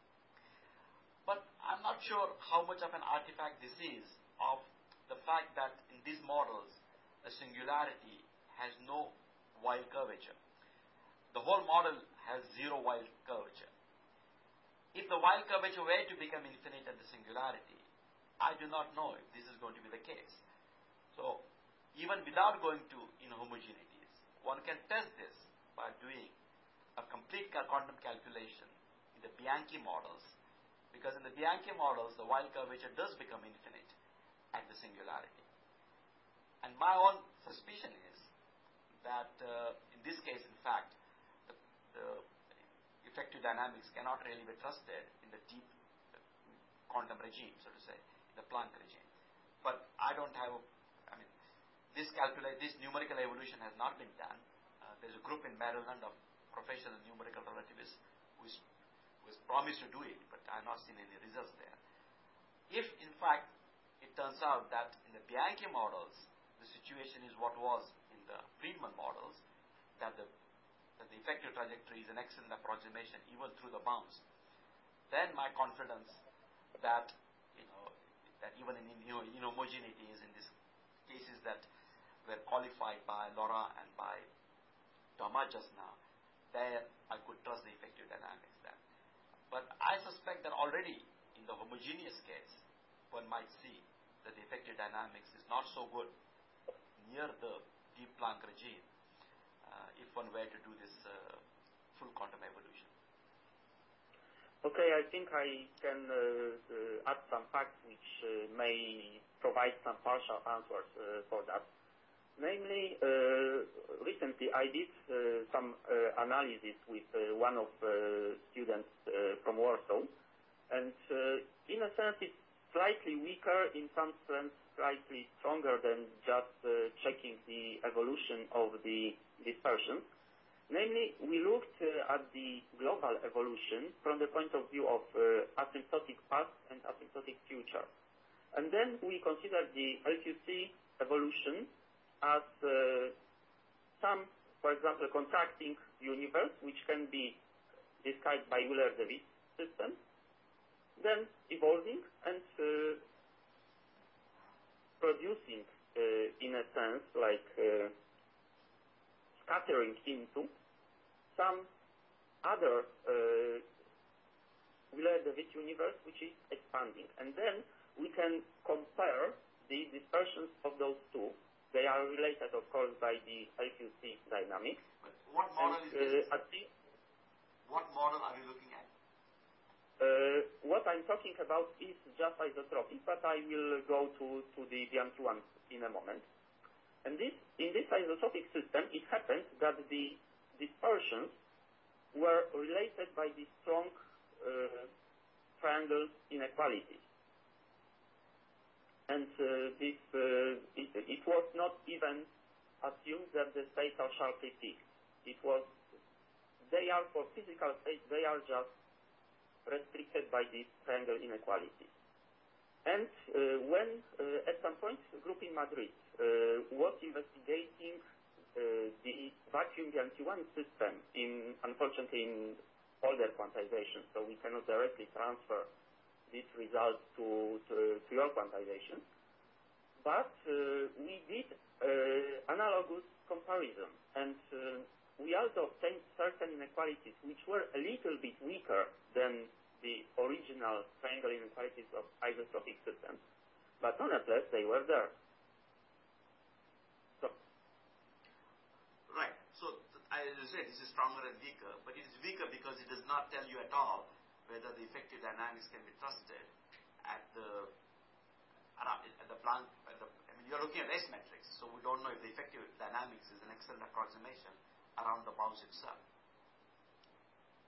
But I'm not sure how much of an artifact this is of the fact that in these models, the singularity has no wild curvature. The whole model has zero wild curvature. If the wild curvature were to become infinite at the singularity, I do not know if this is going to be the case. So, even without going to inhomogeneities, one can test this by doing a complete quantum calculation in the Bianchi models, because in the Bianchi models, the wild curvature does become infinite at the singularity. And my own suspicion is that in this case, in fact, the effective dynamics cannot really be trusted in the deep quantum regime, so to say, in the Planck regime. But I don't have, this numerical evolution has not been done. There's a group in Maryland of professional numerical relativists who has promised to do it, but I have not seen any results there. If, in fact, it turns out that in the Bianchi models, the situation is what was in the Friedman models, that the effective trajectory is an excellent approximation even through the bounce, then my confidence that that even in inhomogeneities, in these cases that were qualified by Laura and by Thomas just now, there I could trust the effective dynamics then. But I suspect that already in the homogeneous case, one might see that the effective dynamics is not so good near the deep Planck regime if one were to do this full quantum evolution. Okay, I think I can add some facts which may provide some partial answers for that. Namely, recently I did some analysis with one of students from Warsaw, and in a sense it's slightly weaker, in some sense slightly stronger than just checking the evolution of the dispersion. Namely, we looked at the global evolution from the point of view of asymptotic past and asymptotic future. And then we considered the LQC evolution as some, for example, contracting universe, which can be described by Euler-Lewis system, then evolving and producing, in a sense, like scattering into some other Euler-Lewis universe which is expanding. And then we can compare the dispersions of those two. They are related, of course, by the LQC dynamics. But what model is this? What model are you looking at? What I'm talking about is just isotropic, but I will go to the Bianchi one in a moment. And in this isotropic system, it happens that the dispersions were related by this strong triangle inequality. And it was not even assumed that the states are sharply fixed. They are for physical states, they are just restricted by this triangle inequality. And when at some point a group in Madrid was investigating the vacuum GMT1 system unfortunately in older quantization, so we cannot directly transfer these results to your quantization. But we did analogous comparison, and we also obtained certain inequalities which were a little bit weaker than the original triangle inequalities of isotropic systems, but nonetheless they were there. So, right. So as you said, this is stronger and weaker, but it is weaker because it does not tell you at all whether the effective dynamics can be trusted at the Planck. You're looking at S metrics, so we don't know if the effective dynamics is an excellent approximation around the bounce itself.